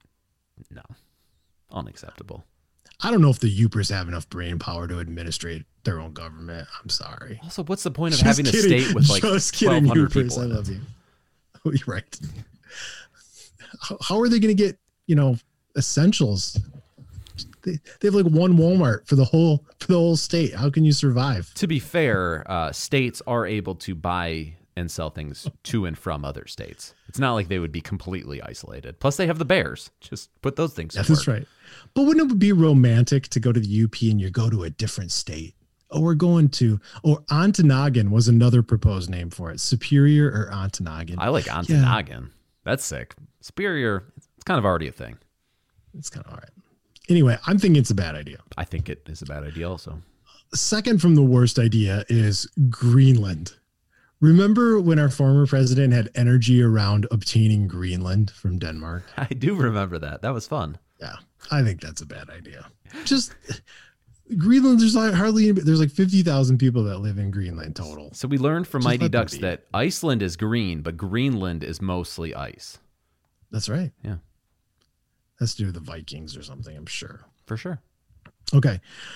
No. Unacceptable. I don't know if the Yoopers have enough brain power to administrate their own government. I'm sorry. Also, what's the point of having a state with like 1,200 people? I love you. Oh, you're right. How are they going to get, essentials? They have like one Walmart for the whole state. How can you survive? To be fair, states are able to buy and sell things to and from other states. It's not like they would be completely isolated. Plus, they have the Bears. Just put those things to work. That's right. But wouldn't it be romantic to go to the UP and you go to a different state? Or Ontonagon was another proposed name for it. Superior or Ontonagon. I like Ontonagon. Yeah. That's sick. Superior, it's kind of already a thing. It's kind of all right. Anyway, I'm thinking it's a bad idea. I think it is a bad idea also. Second from the worst idea is Greenland. Remember when our former president had energy around obtaining Greenland from Denmark? I do remember that. That was fun. Yeah, I think that's a bad idea. Just Greenland, there's like 50,000 people that live in Greenland total. So we learned from Mighty Ducks that Iceland is green, but Greenland is mostly ice. That's right. Yeah. That's to do with the Vikings or something, I'm sure. For sure. Okay.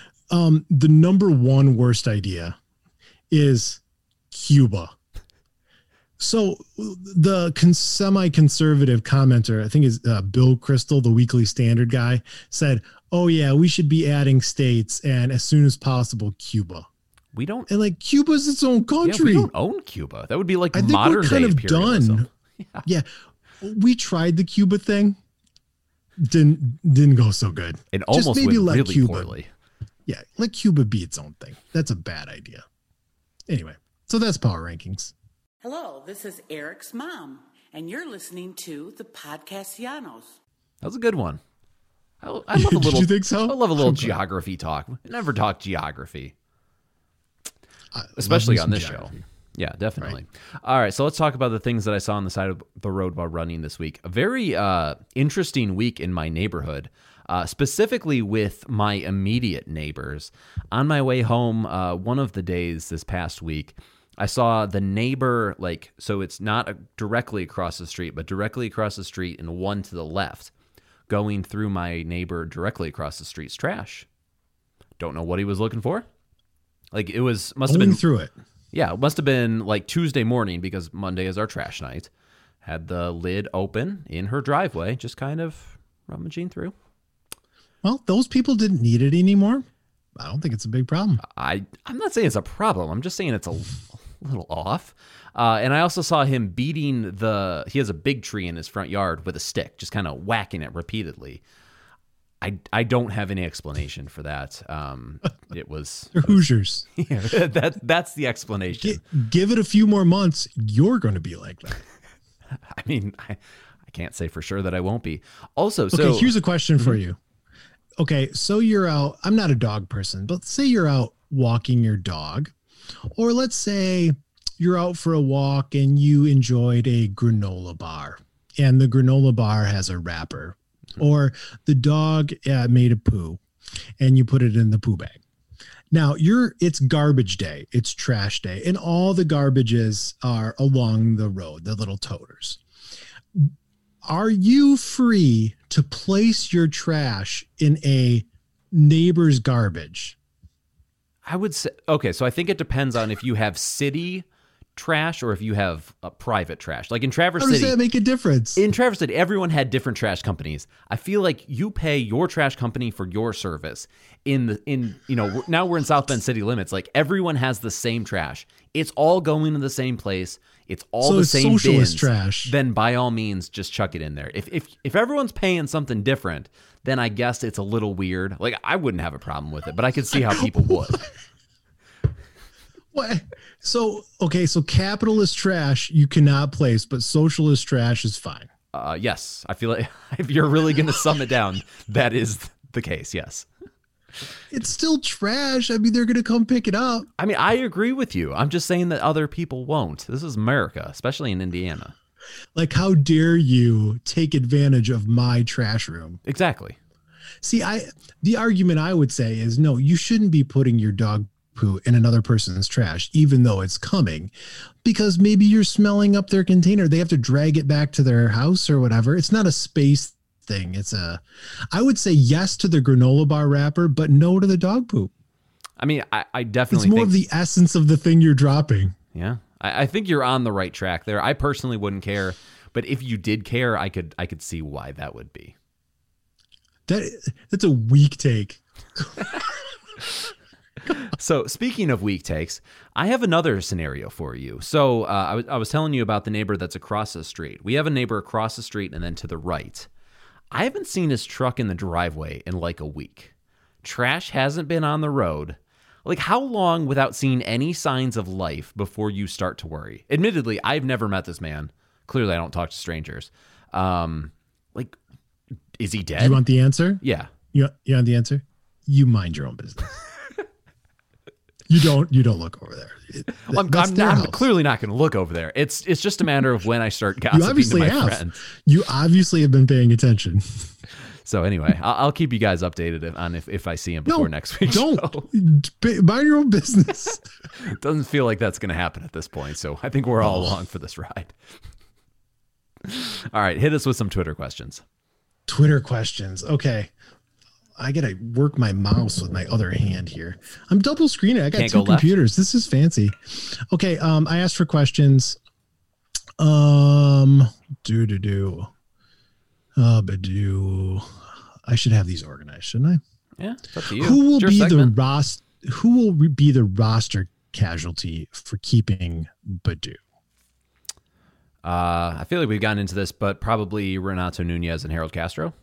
The number 1 worst idea is Cuba. So the semi-conservative commenter, I think is Bill Crystal, the Weekly Standard guy, said, "Oh yeah, we should be adding states, and as soon as possible, Cuba." We don't, and like Cuba's its own country. Yeah, we don't own Cuba. That would be like modern day imperialism. Yeah, we tried the Cuba thing. Didn't go so good. It almost went really poorly. Yeah, let Cuba be its own thing. That's a bad idea. Anyway, so that's Power Rankings. Hello, this is Eric's mom, and you're listening to the Podcastianos. That was a good one. I love a little. Did you think so? I love a little geography talk. We never talk geography, especially on this show. Yeah, definitely. Right. All right, so let's talk about the things that I saw on the side of the road while running this week. A very interesting week in my neighborhood, specifically with my immediate neighbors. On my way home, one of the days this past week, I saw the neighbor, so it's not directly across the street, but directly across the street and one to the left, going through my neighbor directly across the street's trash. Don't know what he was looking for. Must have been through it. Yeah, it must have been like Tuesday morning because Monday is our trash night. Had the lid open in her driveway, just kind of rummaging through. Well, those people didn't need it anymore. I don't think it's a big problem. I'm not saying it's a problem. I'm just saying it's a little off. And I also saw him beating he has a big tree in his front yard with a stick, just kind of whacking it repeatedly. I don't have any explanation for that. It was They're Hoosiers. Yeah, that's the explanation. Give it a few more months, you're going to be like that. I mean, I can't say for sure that I won't be. Also, okay, here's a question for you. Okay, so you're out. I'm not a dog person, but say you're out walking your dog, or let's say you're out for a walk and you enjoyed a granola bar, and the granola bar has a wrapper. Or the dog made a poo and you put it in the poo bag. Now it's garbage day, it's trash day, and all the garbages are along the road, the little toters. Are you free to place your trash in a neighbor's garbage? I would say, okay, so I think it depends on if you have city trash or if you have a private trash. Like in Traverse How City. does that make a difference? In Traverse City, everyone had different trash companies. I feel like you pay your trash company for your service. Now we're in South Bend city limits. Like everyone has the same trash. It's all going to the same place. It's all So the it's same socialist bins. trash. Then by all means, just chuck it in there. If everyone's paying something different, then I guess it's a little weird. Like I wouldn't have a problem with it, but I could see how people would. What? So capitalist trash you cannot place, but socialist trash is fine. Yes, I feel like if you're really going to sum it down, that is the case. Yes. It's still trash. I mean, they're going to come pick it up. I mean, I agree with you. I'm just saying that other people won't. This is America, especially in Indiana. Like, how dare you take advantage of my trash room? Exactly. See, the argument I would say is no, you shouldn't be putting your dog poo in another person's trash, even though it's coming, because maybe you're smelling up their container. They have to drag it back to their house or whatever. It's not a space thing. I would say yes to the granola bar wrapper, but no to the dog poop. I mean, I definitely it's more think of the essence of the thing you're dropping. Yeah. I think you're on the right track there. I personally wouldn't care, but if you did care, I could see why that would be. That's a weak take. So speaking of weak takes, I have another scenario for you. So I was telling you about the neighbor that's across the street. We have a neighbor across the street and then to the right. I haven't seen his truck in the driveway in like a week. Trash hasn't been on the road. Like, how long without seeing any signs of life before you start to worry? Admittedly, I've never met this man. Clearly, I don't talk to strangers. Like, is he dead? Do you want the answer? Yeah. You want the answer? You mind your own business. You don't look over there. I'm clearly not going to look over there. It's just a matter of when I start gossiping to my friends. You obviously have been paying attention. So anyway, I'll keep you guys updated on if I see him before next week. Don't mind your own business. It doesn't feel like that's going to happen at this point. So I think we're all along for this ride. All right, hit us with some Twitter questions. Twitter questions. Okay. I got to work my mouse with my other hand here. I'm double screening. I got Can't two go left. computers. This is fancy. Okay. I asked for questions. I should have these organized, shouldn't I? Yeah, it's up to you. Who will It's be your segment. Who will be the roster casualty for keeping Badu? I feel like we've gotten into this, but probably Renato Nunez and Harold Castro.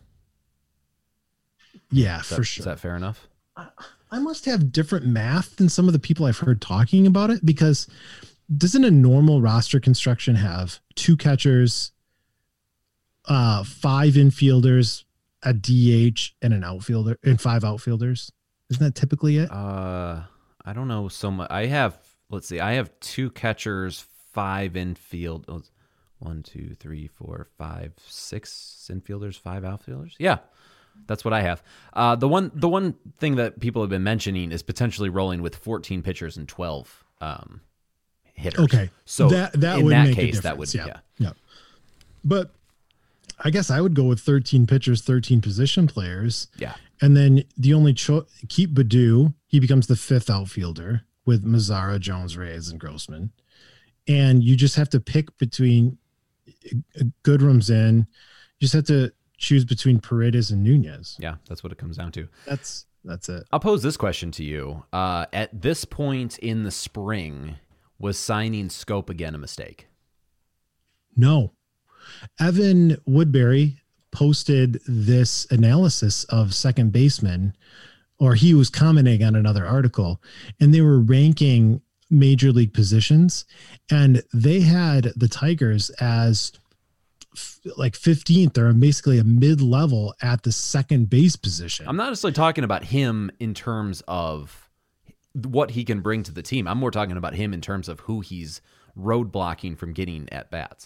Yeah, for sure. Is that fair enough? I must have different math than some of the people I've heard talking about it, because doesn't a normal roster construction have 2 catchers, 5 infielders, a DH, and an outfielder, and 5 outfielders? Isn't that typically it? I don't know so much. I have 2 catchers, 5 infield. 1, 2, 3, 4, 5, 6 infielders, 5 outfielders. Yeah. That's what I have. The one thing that people have been mentioning is potentially rolling with 14 pitchers and 12 hitters. Okay, so that in would that make case, a that would difference. Yeah. But I guess I would go with 13 pitchers, 13 position players. Yeah, and then the only keep Badu. He becomes the 5th outfielder with Mazzara, Jones, Reyes, and Grossman. And you just have to pick between Goodrum's in. You just have to choose between Paredes and Nunez. Yeah, that's what it comes down to. That's it. I'll pose this question to you. At this point in the spring, was signing Scope again a mistake? No. Evan Woodbury posted this analysis of second baseman, or he was commenting on another article, and they were ranking major league positions, and they had the Tigers as like 15th, or basically a mid-level at the second base position. I'm not necessarily talking about him in terms of what he can bring to the team. I'm more talking about him in terms of who he's roadblocking from getting at bats.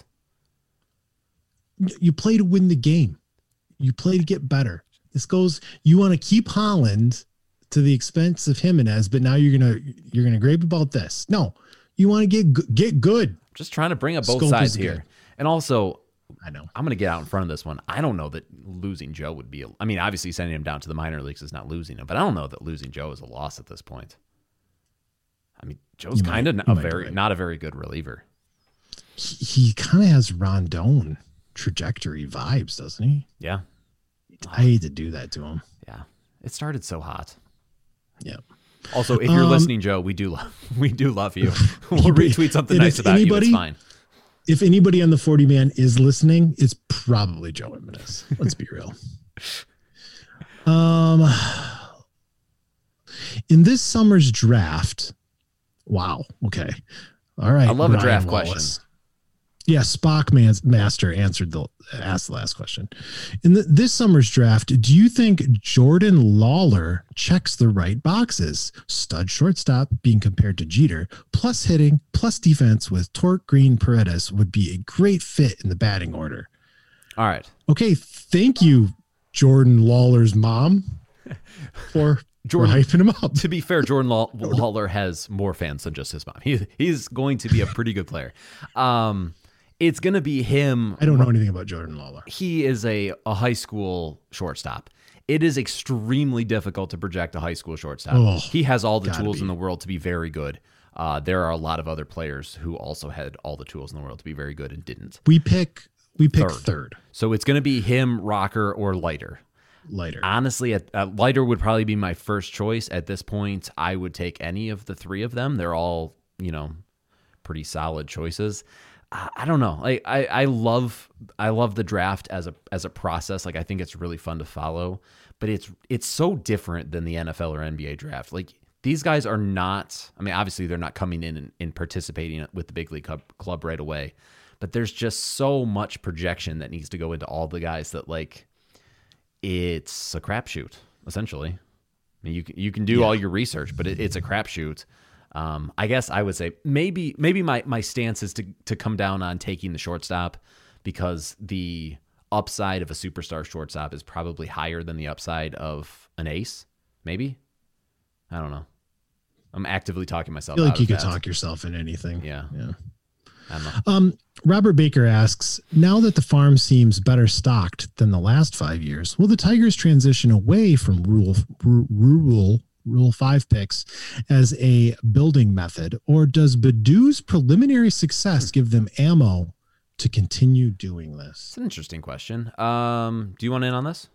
You play to win the game. You play to get better. You want to keep Holland to the expense of Jimenez, but now you're gonna gripe about this. No, you want to get good. Just trying to bring up both Scope sides is here. good. And also, I know I'm going to get out in front of this one. I don't know that losing Joe would be. I mean, obviously sending him down to the minor leagues is not losing him, but I don't know that losing Joe is a loss at this point. I mean, Joe's kind of not a very good reliever. He kind of has Rondon trajectory vibes, doesn't he? Yeah. I hate to do that to him. Yeah. It started so hot. Yeah. Also, if you're listening, Joe, we do love you. We'll retweet something nice about you. It's fine. If anybody on the 40 man is listening, it's probably Joe Jimenez. Let's be real. In this summer's draft, wow. Okay. All right. I love a Ryan draft Wallace. question. Yeah, Spock Master asked the last question. In this summer's draft, do you think Jordan Lawler checks the right boxes? Stud shortstop being compared to Jeter, plus hitting, plus defense with Torque Green Paredes would be a great fit in the batting order. All right. Okay, thank you, Jordan Lawler's mom, for hyping him up. To be fair, Jordan Lawler has more fans than just his mom. He's going to be a pretty good player. It's going to be him. I don't know anything about Jordan Lawler. He is a high school shortstop. It is extremely difficult to project a high school shortstop. Oh, he has all the tools in the world to be very good. There are a lot of other players who also had all the tools in the world to be very good and didn't. We pick third. So it's going to be him, Rocker, or Leiter. Honestly, Leiter would probably be my first choice. At this point, I would take any of the three of them. They're all, pretty solid choices. I don't know. I love the draft as a process. Like, I think it's really fun to follow, but it's so different than the NFL or NBA draft. Like, these guys are not, I mean, obviously they're not coming in and participating with the big league club right away, but there's just so much projection that needs to go into all the guys that, like, it's a crapshoot, essentially. I mean, you can do all your research, but it's a crapshoot. I guess I would say maybe my stance is to come down on taking the shortstop, because the upside of a superstar shortstop is probably higher than the upside of an ace. Maybe. I don't know. I'm actively talking myself out of that. I feel like you could talk yourself in anything. Yeah. I don't know. Robert Baker asks, now that the farm seems better stocked than the last 5 years, will the Tigers transition away from Rule 5 picks as a building method, or does Badou's preliminary success give them ammo to continue doing this? It's an interesting question. Do you want in on this?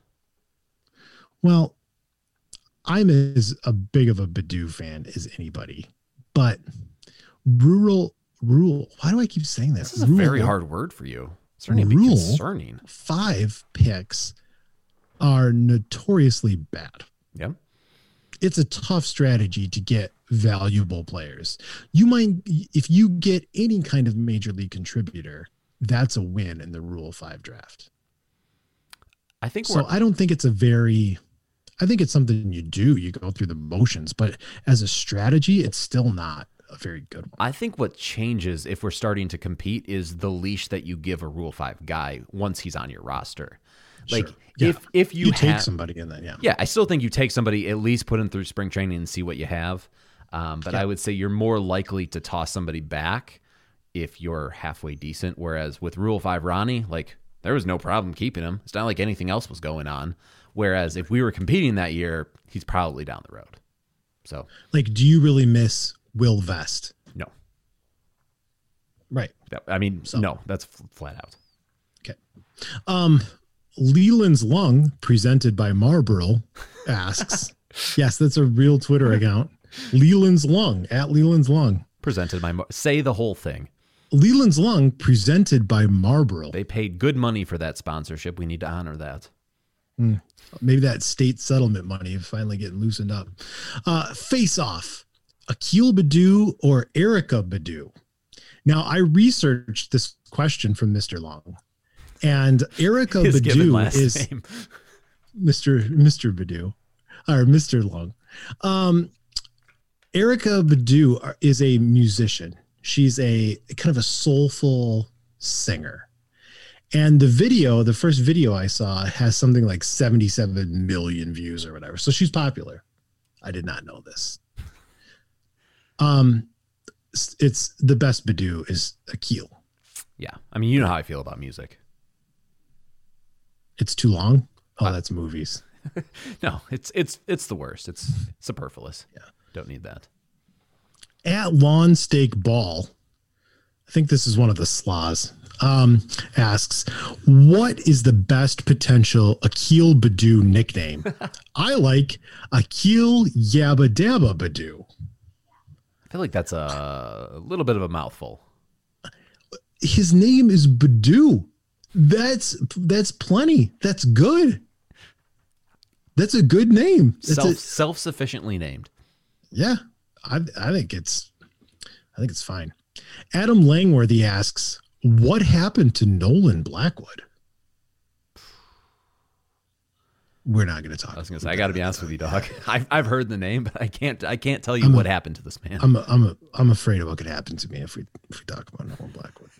Well, I'm as a big of a Badou fan as anybody, but Rule. Why do I keep saying this? This is a very hard word for you. It's starting to be concerning. 5 picks are notoriously bad. Yeah. It's a tough strategy to get valuable players. If you get any kind of major league contributor, that's a win in the Rule 5 draft. I think I don't think it's I think it's something you do. You go through the motions, but as a strategy, it's still not a very good one. I think what changes if we're starting to compete is the leash that you give a Rule 5 guy once he's on your roster. Like, sure. Yeah. if you take somebody in that, yeah, I still think you take somebody, at least put him through spring training and see what you have. But I would say you're more likely to toss somebody back if you're halfway decent. Whereas with Rule 5 Ronnie, like, there was no problem keeping him. It's not like anything else was going on. Whereas if we were competing that year, he's probably down the road. So, like, do you really miss Will Vest? No. Right. I mean, no, that's flat out. Okay. Leland's Lung, presented by Marlboro, asks, yes, that's a real Twitter account. Leland's Lung, at Leland's Lung. Presented by, say the whole thing. Leland's Lung, presented by Marlboro. They paid good money for that sponsorship. We need to honor that. Maybe that state settlement money is finally getting loosened up. Face Off, Akil Badou or Erica Badou? Now, I researched this question from Mr. Long, and Erica Badou is name. Mr. Badou or Mr. Long. Erica Badou is a musician. She's a kind of a soulful singer. And the first video I saw has something like 77 million views or whatever. So she's popular. I did not know this. It's the best Badou is Akil. Yeah. I mean, you know how I feel about music. It's too long. Oh, that's movies. No, it's the worst. It's superfluous. Yeah. Don't need that. At Lawn Steak Ball, I think this is one of the slaws, asks, what is the best potential Akil Badu nickname? I like Akil Yabba Dabba Badu. I feel like that's a little bit of a mouthful. His name is Badu. That's plenty. That's good. That's a good name. Self-sufficiently named. Yeah, I think it's fine. Adam Langworthy asks, what happened to Nolan Blackwood? We're not going to talk. I was going to say, I got to be honest with you, dog. I've heard the name, but I can't tell you what happened to this man. I'm afraid of what could happen to me if we talk about Nolan Blackwood.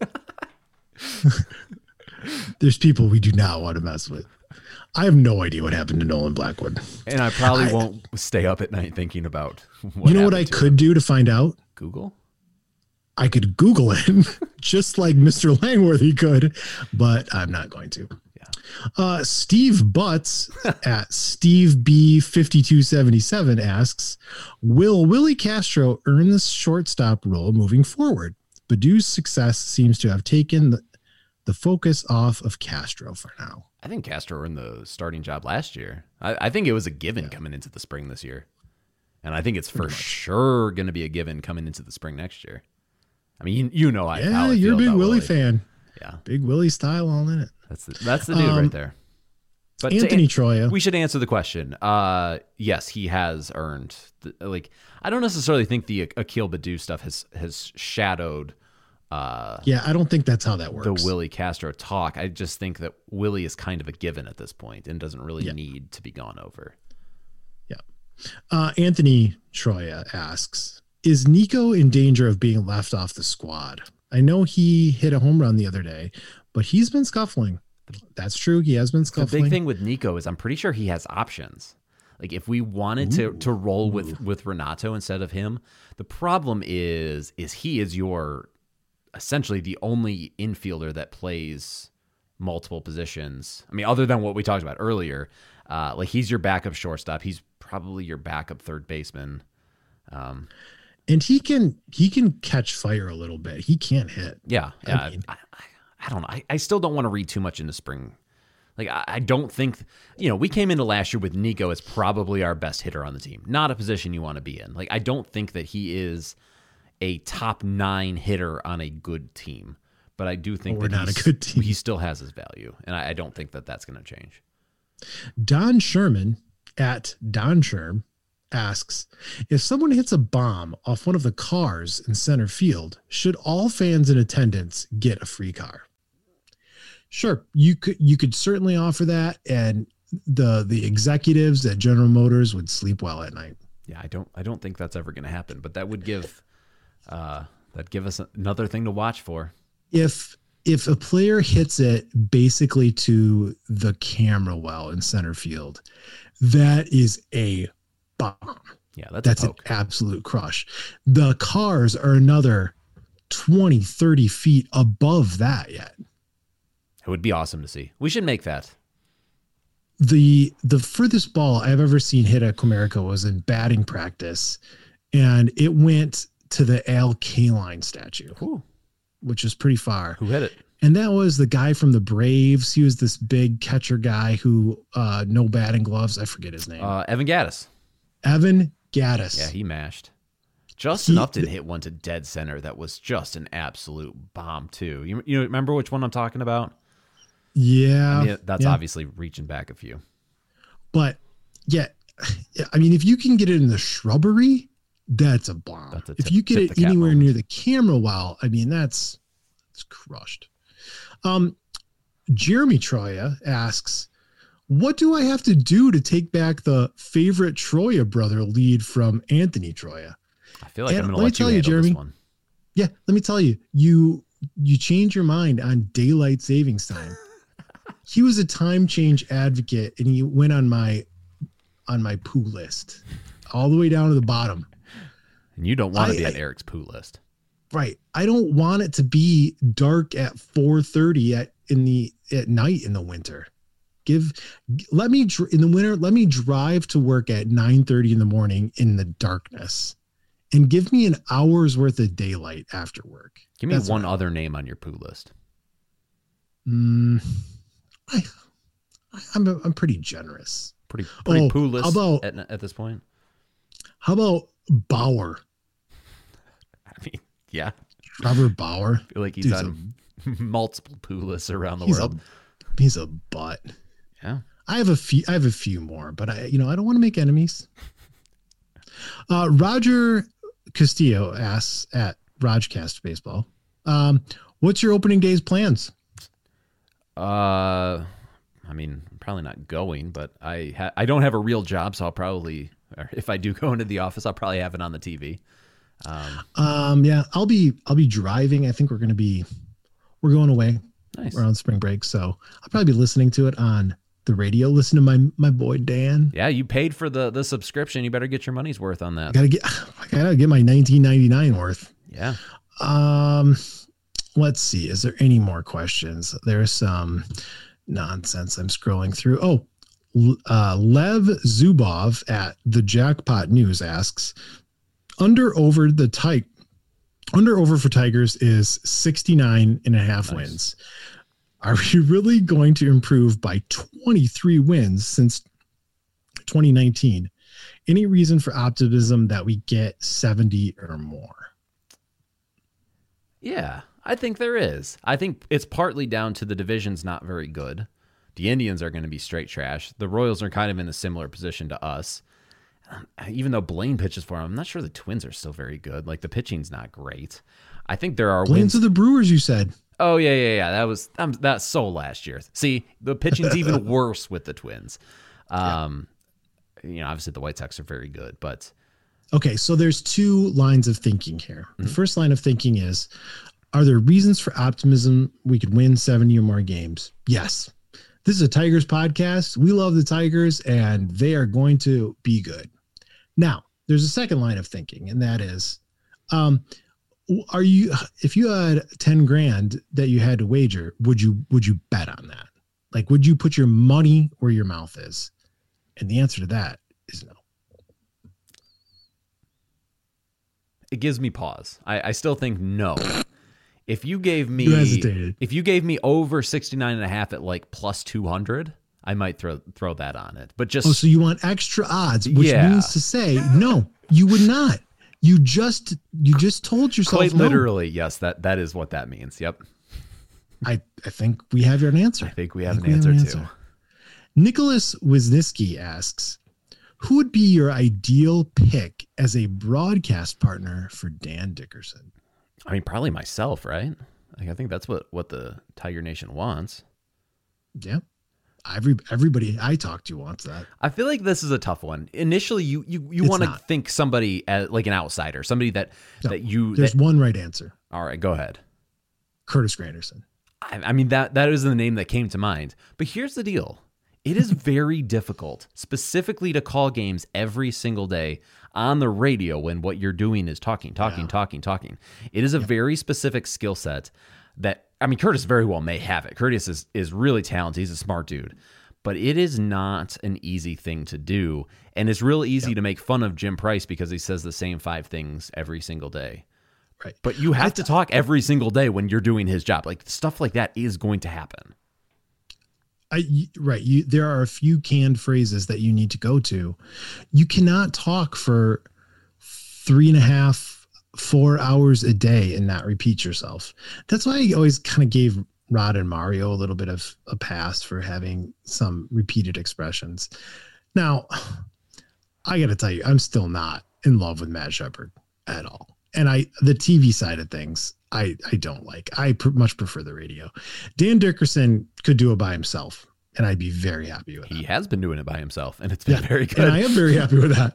There's people we do not want to mess with. I have no idea what happened to Nolan Blackwood. And I probably won't stay up at night thinking about what I could do to find out? Google? I could Google him just like Mr. Langworthy could, but I'm not going to. Yeah. Steve Butts at Steve B5277 asks, will Willie Castro earn the shortstop role moving forward? Badu's success seems to have taken the focus off of Castro for now. I think Castro earned the starting job last year. I think it was a given coming into the spring this year. And I think it's for sure going to be a given coming into the spring next year. I mean, how I feel you're a big about Willie fan. Yeah. Big Willie style all in it. That's the dude right there. But Anthony Troia. We should answer the question. Yes, he has earned. I don't necessarily think the Akil Badu stuff has shadowed. I don't think that's how that works. The Willie Castro talk. I just think that Willie is kind of a given at this point and doesn't really need to be gone over. Yeah. Anthony Troia asks, is Nico in danger of being left off the squad? I know he hit a home run the other day, but he's been scuffling. That's true. He has been scuffling. The big thing with Nico is I'm pretty sure he has options. Like if we wanted to roll with Renato instead of him, the problem is he is your essentially the only infielder that plays multiple positions. I mean, other than what we talked about earlier, he's your backup shortstop. He's probably your backup third baseman. And he can catch fire a little bit. He can't hit. Yeah. I don't know. I still don't want to read too much into spring. I don't think, we came into last year with Nico as probably our best hitter on the team. Not a position you want to be in. I don't think that he is a top 9 hitter on a good team, but I do think that a good team. He still has his value, and I don't think that that's going to change. Don Sherman at Don Sherm asks, if someone hits a bomb off one of the cars in center field, should all fans in attendance get a free car? Sure, you could certainly offer that, and the executives at General Motors would sleep well at night. Yeah, I don't think that's ever going to happen, but that would give us another thing to watch for. If a player hits it basically to the camera well in center field, that is a bomb. Yeah, that's an absolute crush. The cars are another 20, 30 feet above that yet. It would be awesome to see. We should make that. The furthest ball I've ever seen hit at Comerica was in batting practice, and it went to the Al Kaline statue, which is pretty far. Who hit it? And that was the guy from the Braves. He was this big catcher guy who no batting gloves. I forget his name. Evan Gattis. Evan Gattis. Yeah, he mashed. Justin Upton hit one to dead center that was just an absolute bomb too. You remember which one I'm talking about? Yeah. That's obviously reaching back a few. But yeah, I mean, if you can get it in the shrubbery, that's a bomb. If you get it anywhere near the camera well, I mean, it's crushed. Jeremy Troia asks, what do I have to do to take back the favorite Troia brother lead from Anthony Troia? I feel like I'm going to let you handle Jeremy, this one. Yeah, let me tell you, you change your mind on daylight savings time. He was a time change advocate, and he went on my poo list all the way down to the bottom. And you don't want to be on Eric's poo list. Right. I don't want it to be dark at 4:30 at night in the winter. Let me drive to work at 9:30 in the morning in the darkness and give me an hour's worth of daylight after work. Give me That's one what I other name on your poo list. I'm pretty generous. Pretty Oh, poo list how about- at this point. How about Bauer? I mean, yeah. Trevor Bauer. I feel like he's Dude's on multiple poo lists around the He's world. he's a butt. Yeah. I have a few more, but I don't want to make enemies. Roger Castillo asks at Rajcast Baseball, what's your opening day's plans? I mean, I'm probably not going, but I don't have a real job, so I'll probably, or if I do go into the office, I'll probably have it on the TV. Yeah, I'll be driving. I think we're going away Nice. around spring break, so I'll probably be listening to it on the radio. Listen to my boy Dan. Yeah, you paid for the subscription. You better get your money's worth on that. I gotta get my $19.99 worth. Yeah. Let's see. Is there any more questions? There's some nonsense I'm scrolling through. Oh, Lev Zubov at the Jackpot News asks, under over for Tigers is 69.5 wins. Are we really going to improve by 23 wins since 2019? Any reason for optimism that we get 70 or more? Yeah, I think there is. I think it's partly down to the division's not very good. The Indians are going to be straight trash. The Royals are kind of in a similar position to us. Even though Blaine pitches for them, I'm not sure the Twins are still very good. Like, the pitching's not great. I think there are Blaine's of the Brewers, you said. Oh, yeah. That's so last year. See, the pitching's even worse with the Twins. Obviously the White Sox are very good, but okay, so there's two lines of thinking here. The first line of thinking is, are there reasons for optimism we could win 70 or more games? Yes. This is a Tigers podcast. We love the Tigers, and they are going to be good. Now, there's a second line of thinking, and that is, if you had 10 grand that you had to wager, would you bet on that? Like, would you put your money where your mouth is? And the answer to that is no. it gives me pause. I still think no. If you gave me over 69.5 at like plus 200, I might throw that on it. But just so you want extra odds, which means to say no, you would not. You just told yourself quite no. literally, yes, that is what that means. Yep. I think we have your answer. I think we have an answer too. Nicholas Wisniewski asks, who would be your ideal pick as a broadcast partner for Dan Dickerson? I mean, probably myself, right? Like, I think that's what the Tiger Nation wants. Yeah. Everybody I talk to wants that. I feel like this is a tough one. Initially, you want to think somebody as like an outsider, somebody that you. There's one right answer. All right, go ahead. Curtis Granderson. I mean, that is the name that came to mind. But here's the deal. It is very difficult, specifically to call games every single day on the radio when what you're doing is talking. It is a very specific skill set that, I mean, Curtis very well may have it. Curtis is really talented. He's a smart dude. But it is not an easy thing to do. And it's real easy to make fun of Jim Price because he says the same 5 things every single day. Right. But you have to talk every single day when you're doing his job. Like, stuff like that is going to happen. There are a few canned phrases that you need to go to. You cannot talk for 3.5, 4 hours a day and not repeat yourself. That's why I always kind of gave Rod and Mario a little bit of a pass for having some repeated expressions. Now, I got to tell you, I'm still not in love with Matt Shepard at all. And the TV side of things, I don't like. I much prefer the radio. Dan Dickerson could do it by himself, and I'd be very happy with that. He has been doing it by himself, and it's been very good. And I am very happy with that.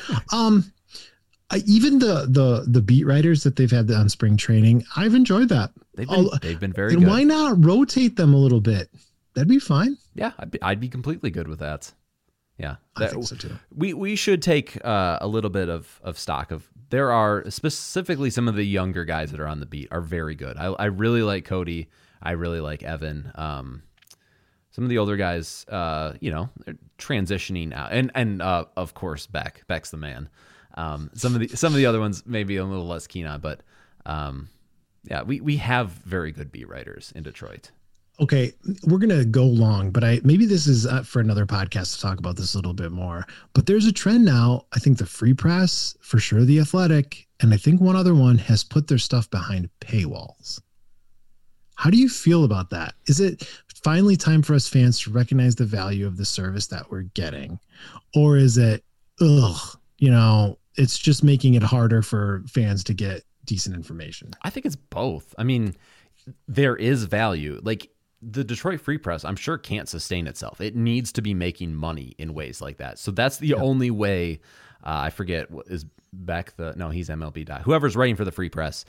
Even the beat writers that they've had on spring training, I've enjoyed that. They've been very and good. Why not rotate them a little bit? That'd be fine. Yeah, I'd be completely good with that. Yeah, I think so too. We should take a little bit of stock of. There are specifically some of the younger guys that are on the beat are very good. I really like Cody. I really like Evan. Some of the older guys, they're transitioning out, and of course Beck's the man. Some of the other ones maybe a little less keen on, but yeah, we have very good beat writers in Detroit. Okay, we're going to go long, but maybe this is for another podcast to talk about this a little bit more. But there's a trend now. I think the Free Press, for sure, The Athletic, and I think one other one has put their stuff behind paywalls. How do you feel about that? Is it finally time for us fans to recognize the value of the service that we're getting? Or is it, it's just making it harder for fans to get decent information? I think it's both. I mean, there is value. Like, the Detroit Free Press, I'm sure, can't sustain itself. It needs to be making money in ways like that. So that's the only way. I forget what is he's MLB. Whoever's writing for the Free Press,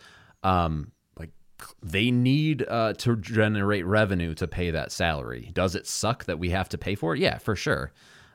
they need to generate revenue to pay that salary. Does it suck that we have to pay for it? Yeah, for sure.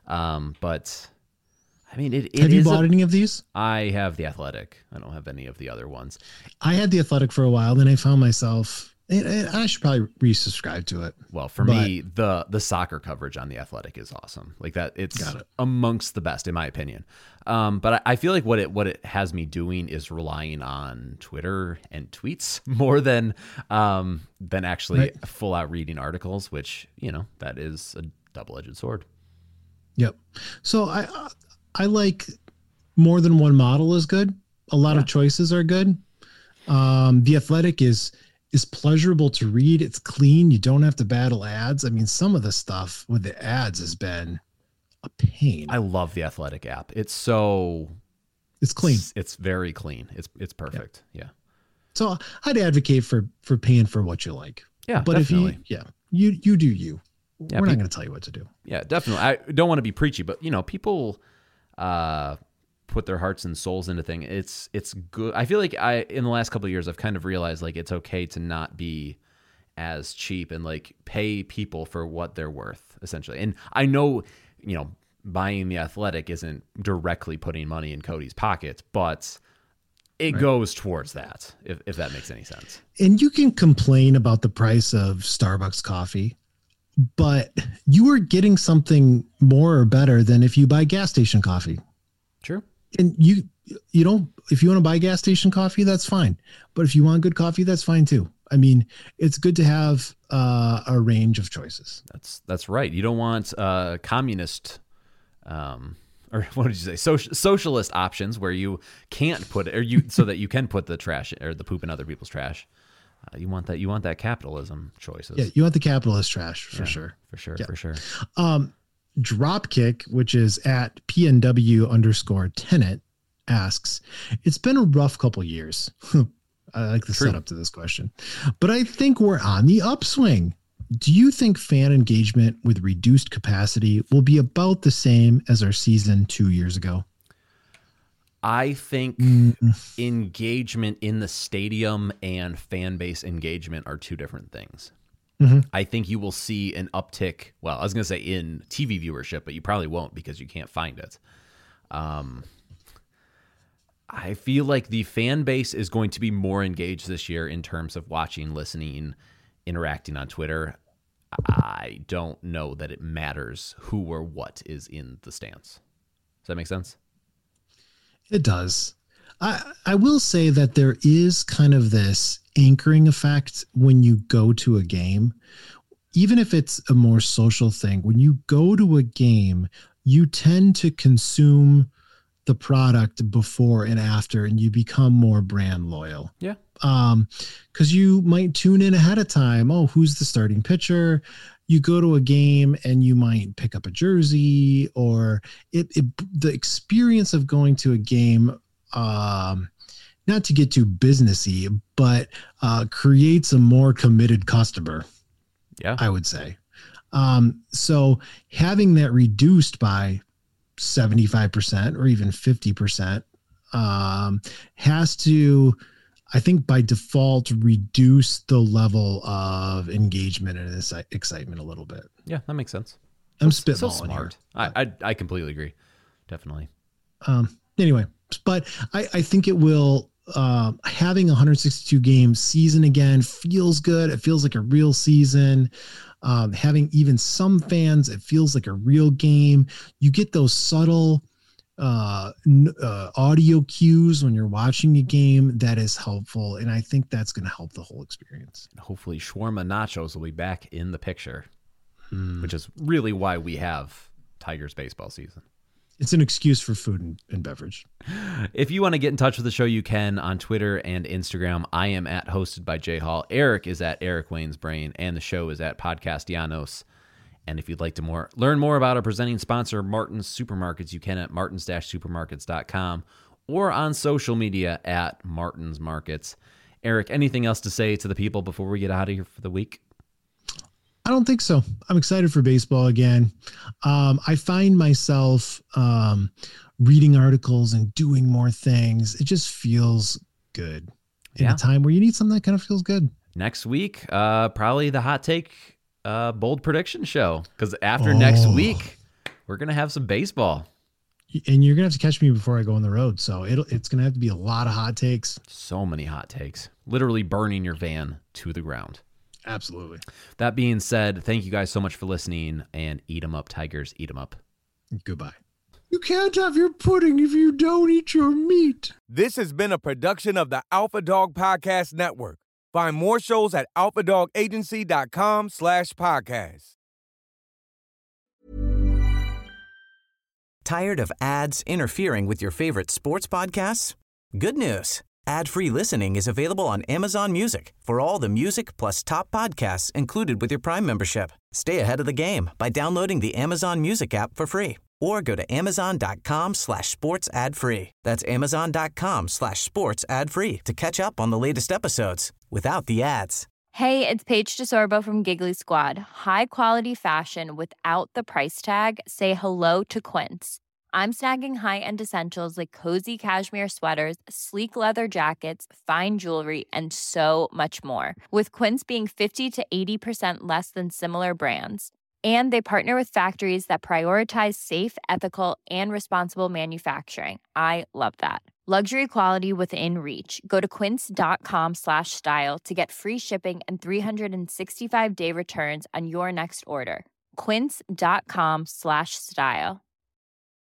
But I mean, have you bought any of these? I have The Athletic. I don't have any of the other ones. I had The Athletic for a while, then I found myself. I should probably resubscribe to it. Well, for me, the soccer coverage on The Athletic is awesome. Like that, it's amongst the best in my opinion. But I feel like what it has me doing is relying on Twitter and tweets more than actually full out reading articles, which that is a double-edged sword. Yep. So I like more than one model is good. A lot of choices are good. The Athletic is pleasurable to read. It's clean. You don't have to battle ads. I mean, some of the stuff with the ads has been a pain. I love the Athletic app. It's clean. It's very clean. It's perfect. Yeah. So I'd advocate for paying for what you like. Yeah, but definitely. if you do you. We're not going to tell you what to do. Yeah, definitely. I don't want to be preachy, but people put their hearts and souls into things. It's good. I feel like in the last couple of years, I've kind of realized like it's okay to not be as cheap and like pay people for what they're worth, essentially. And I know, buying The Athletic isn't directly putting money in Cody's pocket, but it goes towards that, if that makes any sense. And you can complain about the price of Starbucks coffee, but you are getting something more or better than if you buy gas station coffee. Sure. And you don't, if you want to buy gas station coffee, that's fine. But if you want good coffee, that's fine too. I mean, it's good to have a range of choices. That's right. You don't want communist, or what did you say? Socialist options where you can't put it, so that you can put the trash or the poop in other people's trash. You want that capitalism choices. Yeah, you want the capitalist trash for sure. For sure. Yeah. For sure. Dropkick, which is at PNW_tenant, asks, it's been a rough couple years. I like the setup to this question, but I think we're on the upswing. Do you think fan engagement with reduced capacity will be about the same as our season 2 years ago? I think engagement in the stadium and fan base engagement are two different things. Mm-hmm. I think you will see an uptick. Well, I was going to say in TV viewership, but you probably won't because you can't find it. I feel like the fan base is going to be more engaged this year in terms of watching, listening, interacting on Twitter. I don't know that it matters who or what is in the stands. Does that make sense? It does. I will say that there is kind of this anchoring effect when you go to a game, even if it's a more social thing. When you go to a game, you tend to consume the product before and after, and you become more brand loyal. Yeah. Because you might tune in ahead of time. Oh, who's the starting pitcher? You go to a game and you might pick up a jersey, or the experience of going to a game, not to get too businessy, but creates a more committed customer. Yeah, I would say. So having that reduced by 75% or even 50% has to, I think, by default, reduce the level of engagement and excitement a little bit. Yeah, that makes sense. I'm spitballing. So smart. I completely agree. Definitely. Anyway, but I think it will. Having a 162 game season again feels good. It feels like a real season. Having even some fans, it feels like a real game. You get those subtle audio cues when you're watching a game, that is helpful. And I think that's going to help the whole experience. Hopefully shawarma nachos will be back in the picture, which is really why we have Tigers baseball season. It's an excuse for food and beverage. If you want to get in touch with the show, you can on Twitter and Instagram. I am at Hosted by Jay Hall. Eric is at Eric Wayne's Brain, and the show is at Podcastianos. And if you'd like to learn more about our presenting sponsor, Martin's Supermarkets, you can at martins-supermarkets.com or on social media at Martin's Markets. Eric, anything else to say to the people before we get out of here for the week? I don't think so. I'm excited for baseball again. I find myself reading articles and doing more things. It just feels good in a time where you need something that kind of feels good. Next week, probably the hot take bold prediction show, because after next week, we're going to have some baseball. And you're going to have to catch me before I go on the road. So it's going to have to be a lot of hot takes. So many hot takes. Literally burning your van to the ground. Absolutely. That being said, thank you guys so much for listening, and eat 'em up, Tigers. Eat 'em up. Goodbye. You can't have your pudding if you don't eat your meat. This has been a production of the Alpha Dog Podcast Network. Find more shows at alphadogagency.com/podcast. Tired of ads interfering with your favorite sports podcasts? Good news. Ad-free listening is available on Amazon Music for all the music plus top podcasts included with your Prime membership. Stay ahead of the game by downloading the Amazon Music app for free or go to amazon.com/sports ad free. That's amazon.com/sports ad free to catch up on the latest episodes without the ads. Hey, it's Paige DeSorbo from Giggly Squad. High quality fashion without the price tag. Say hello to Quince. I'm snagging high-end essentials like cozy cashmere sweaters, sleek leather jackets, fine jewelry, and so much more. With Quince being 50 to 80% less than similar brands. And they partner with factories that prioritize safe, ethical, and responsible manufacturing. I love that. Luxury quality within reach. Go to quince.com/style to get free shipping and 365-day returns on your next order. Quince.com/style.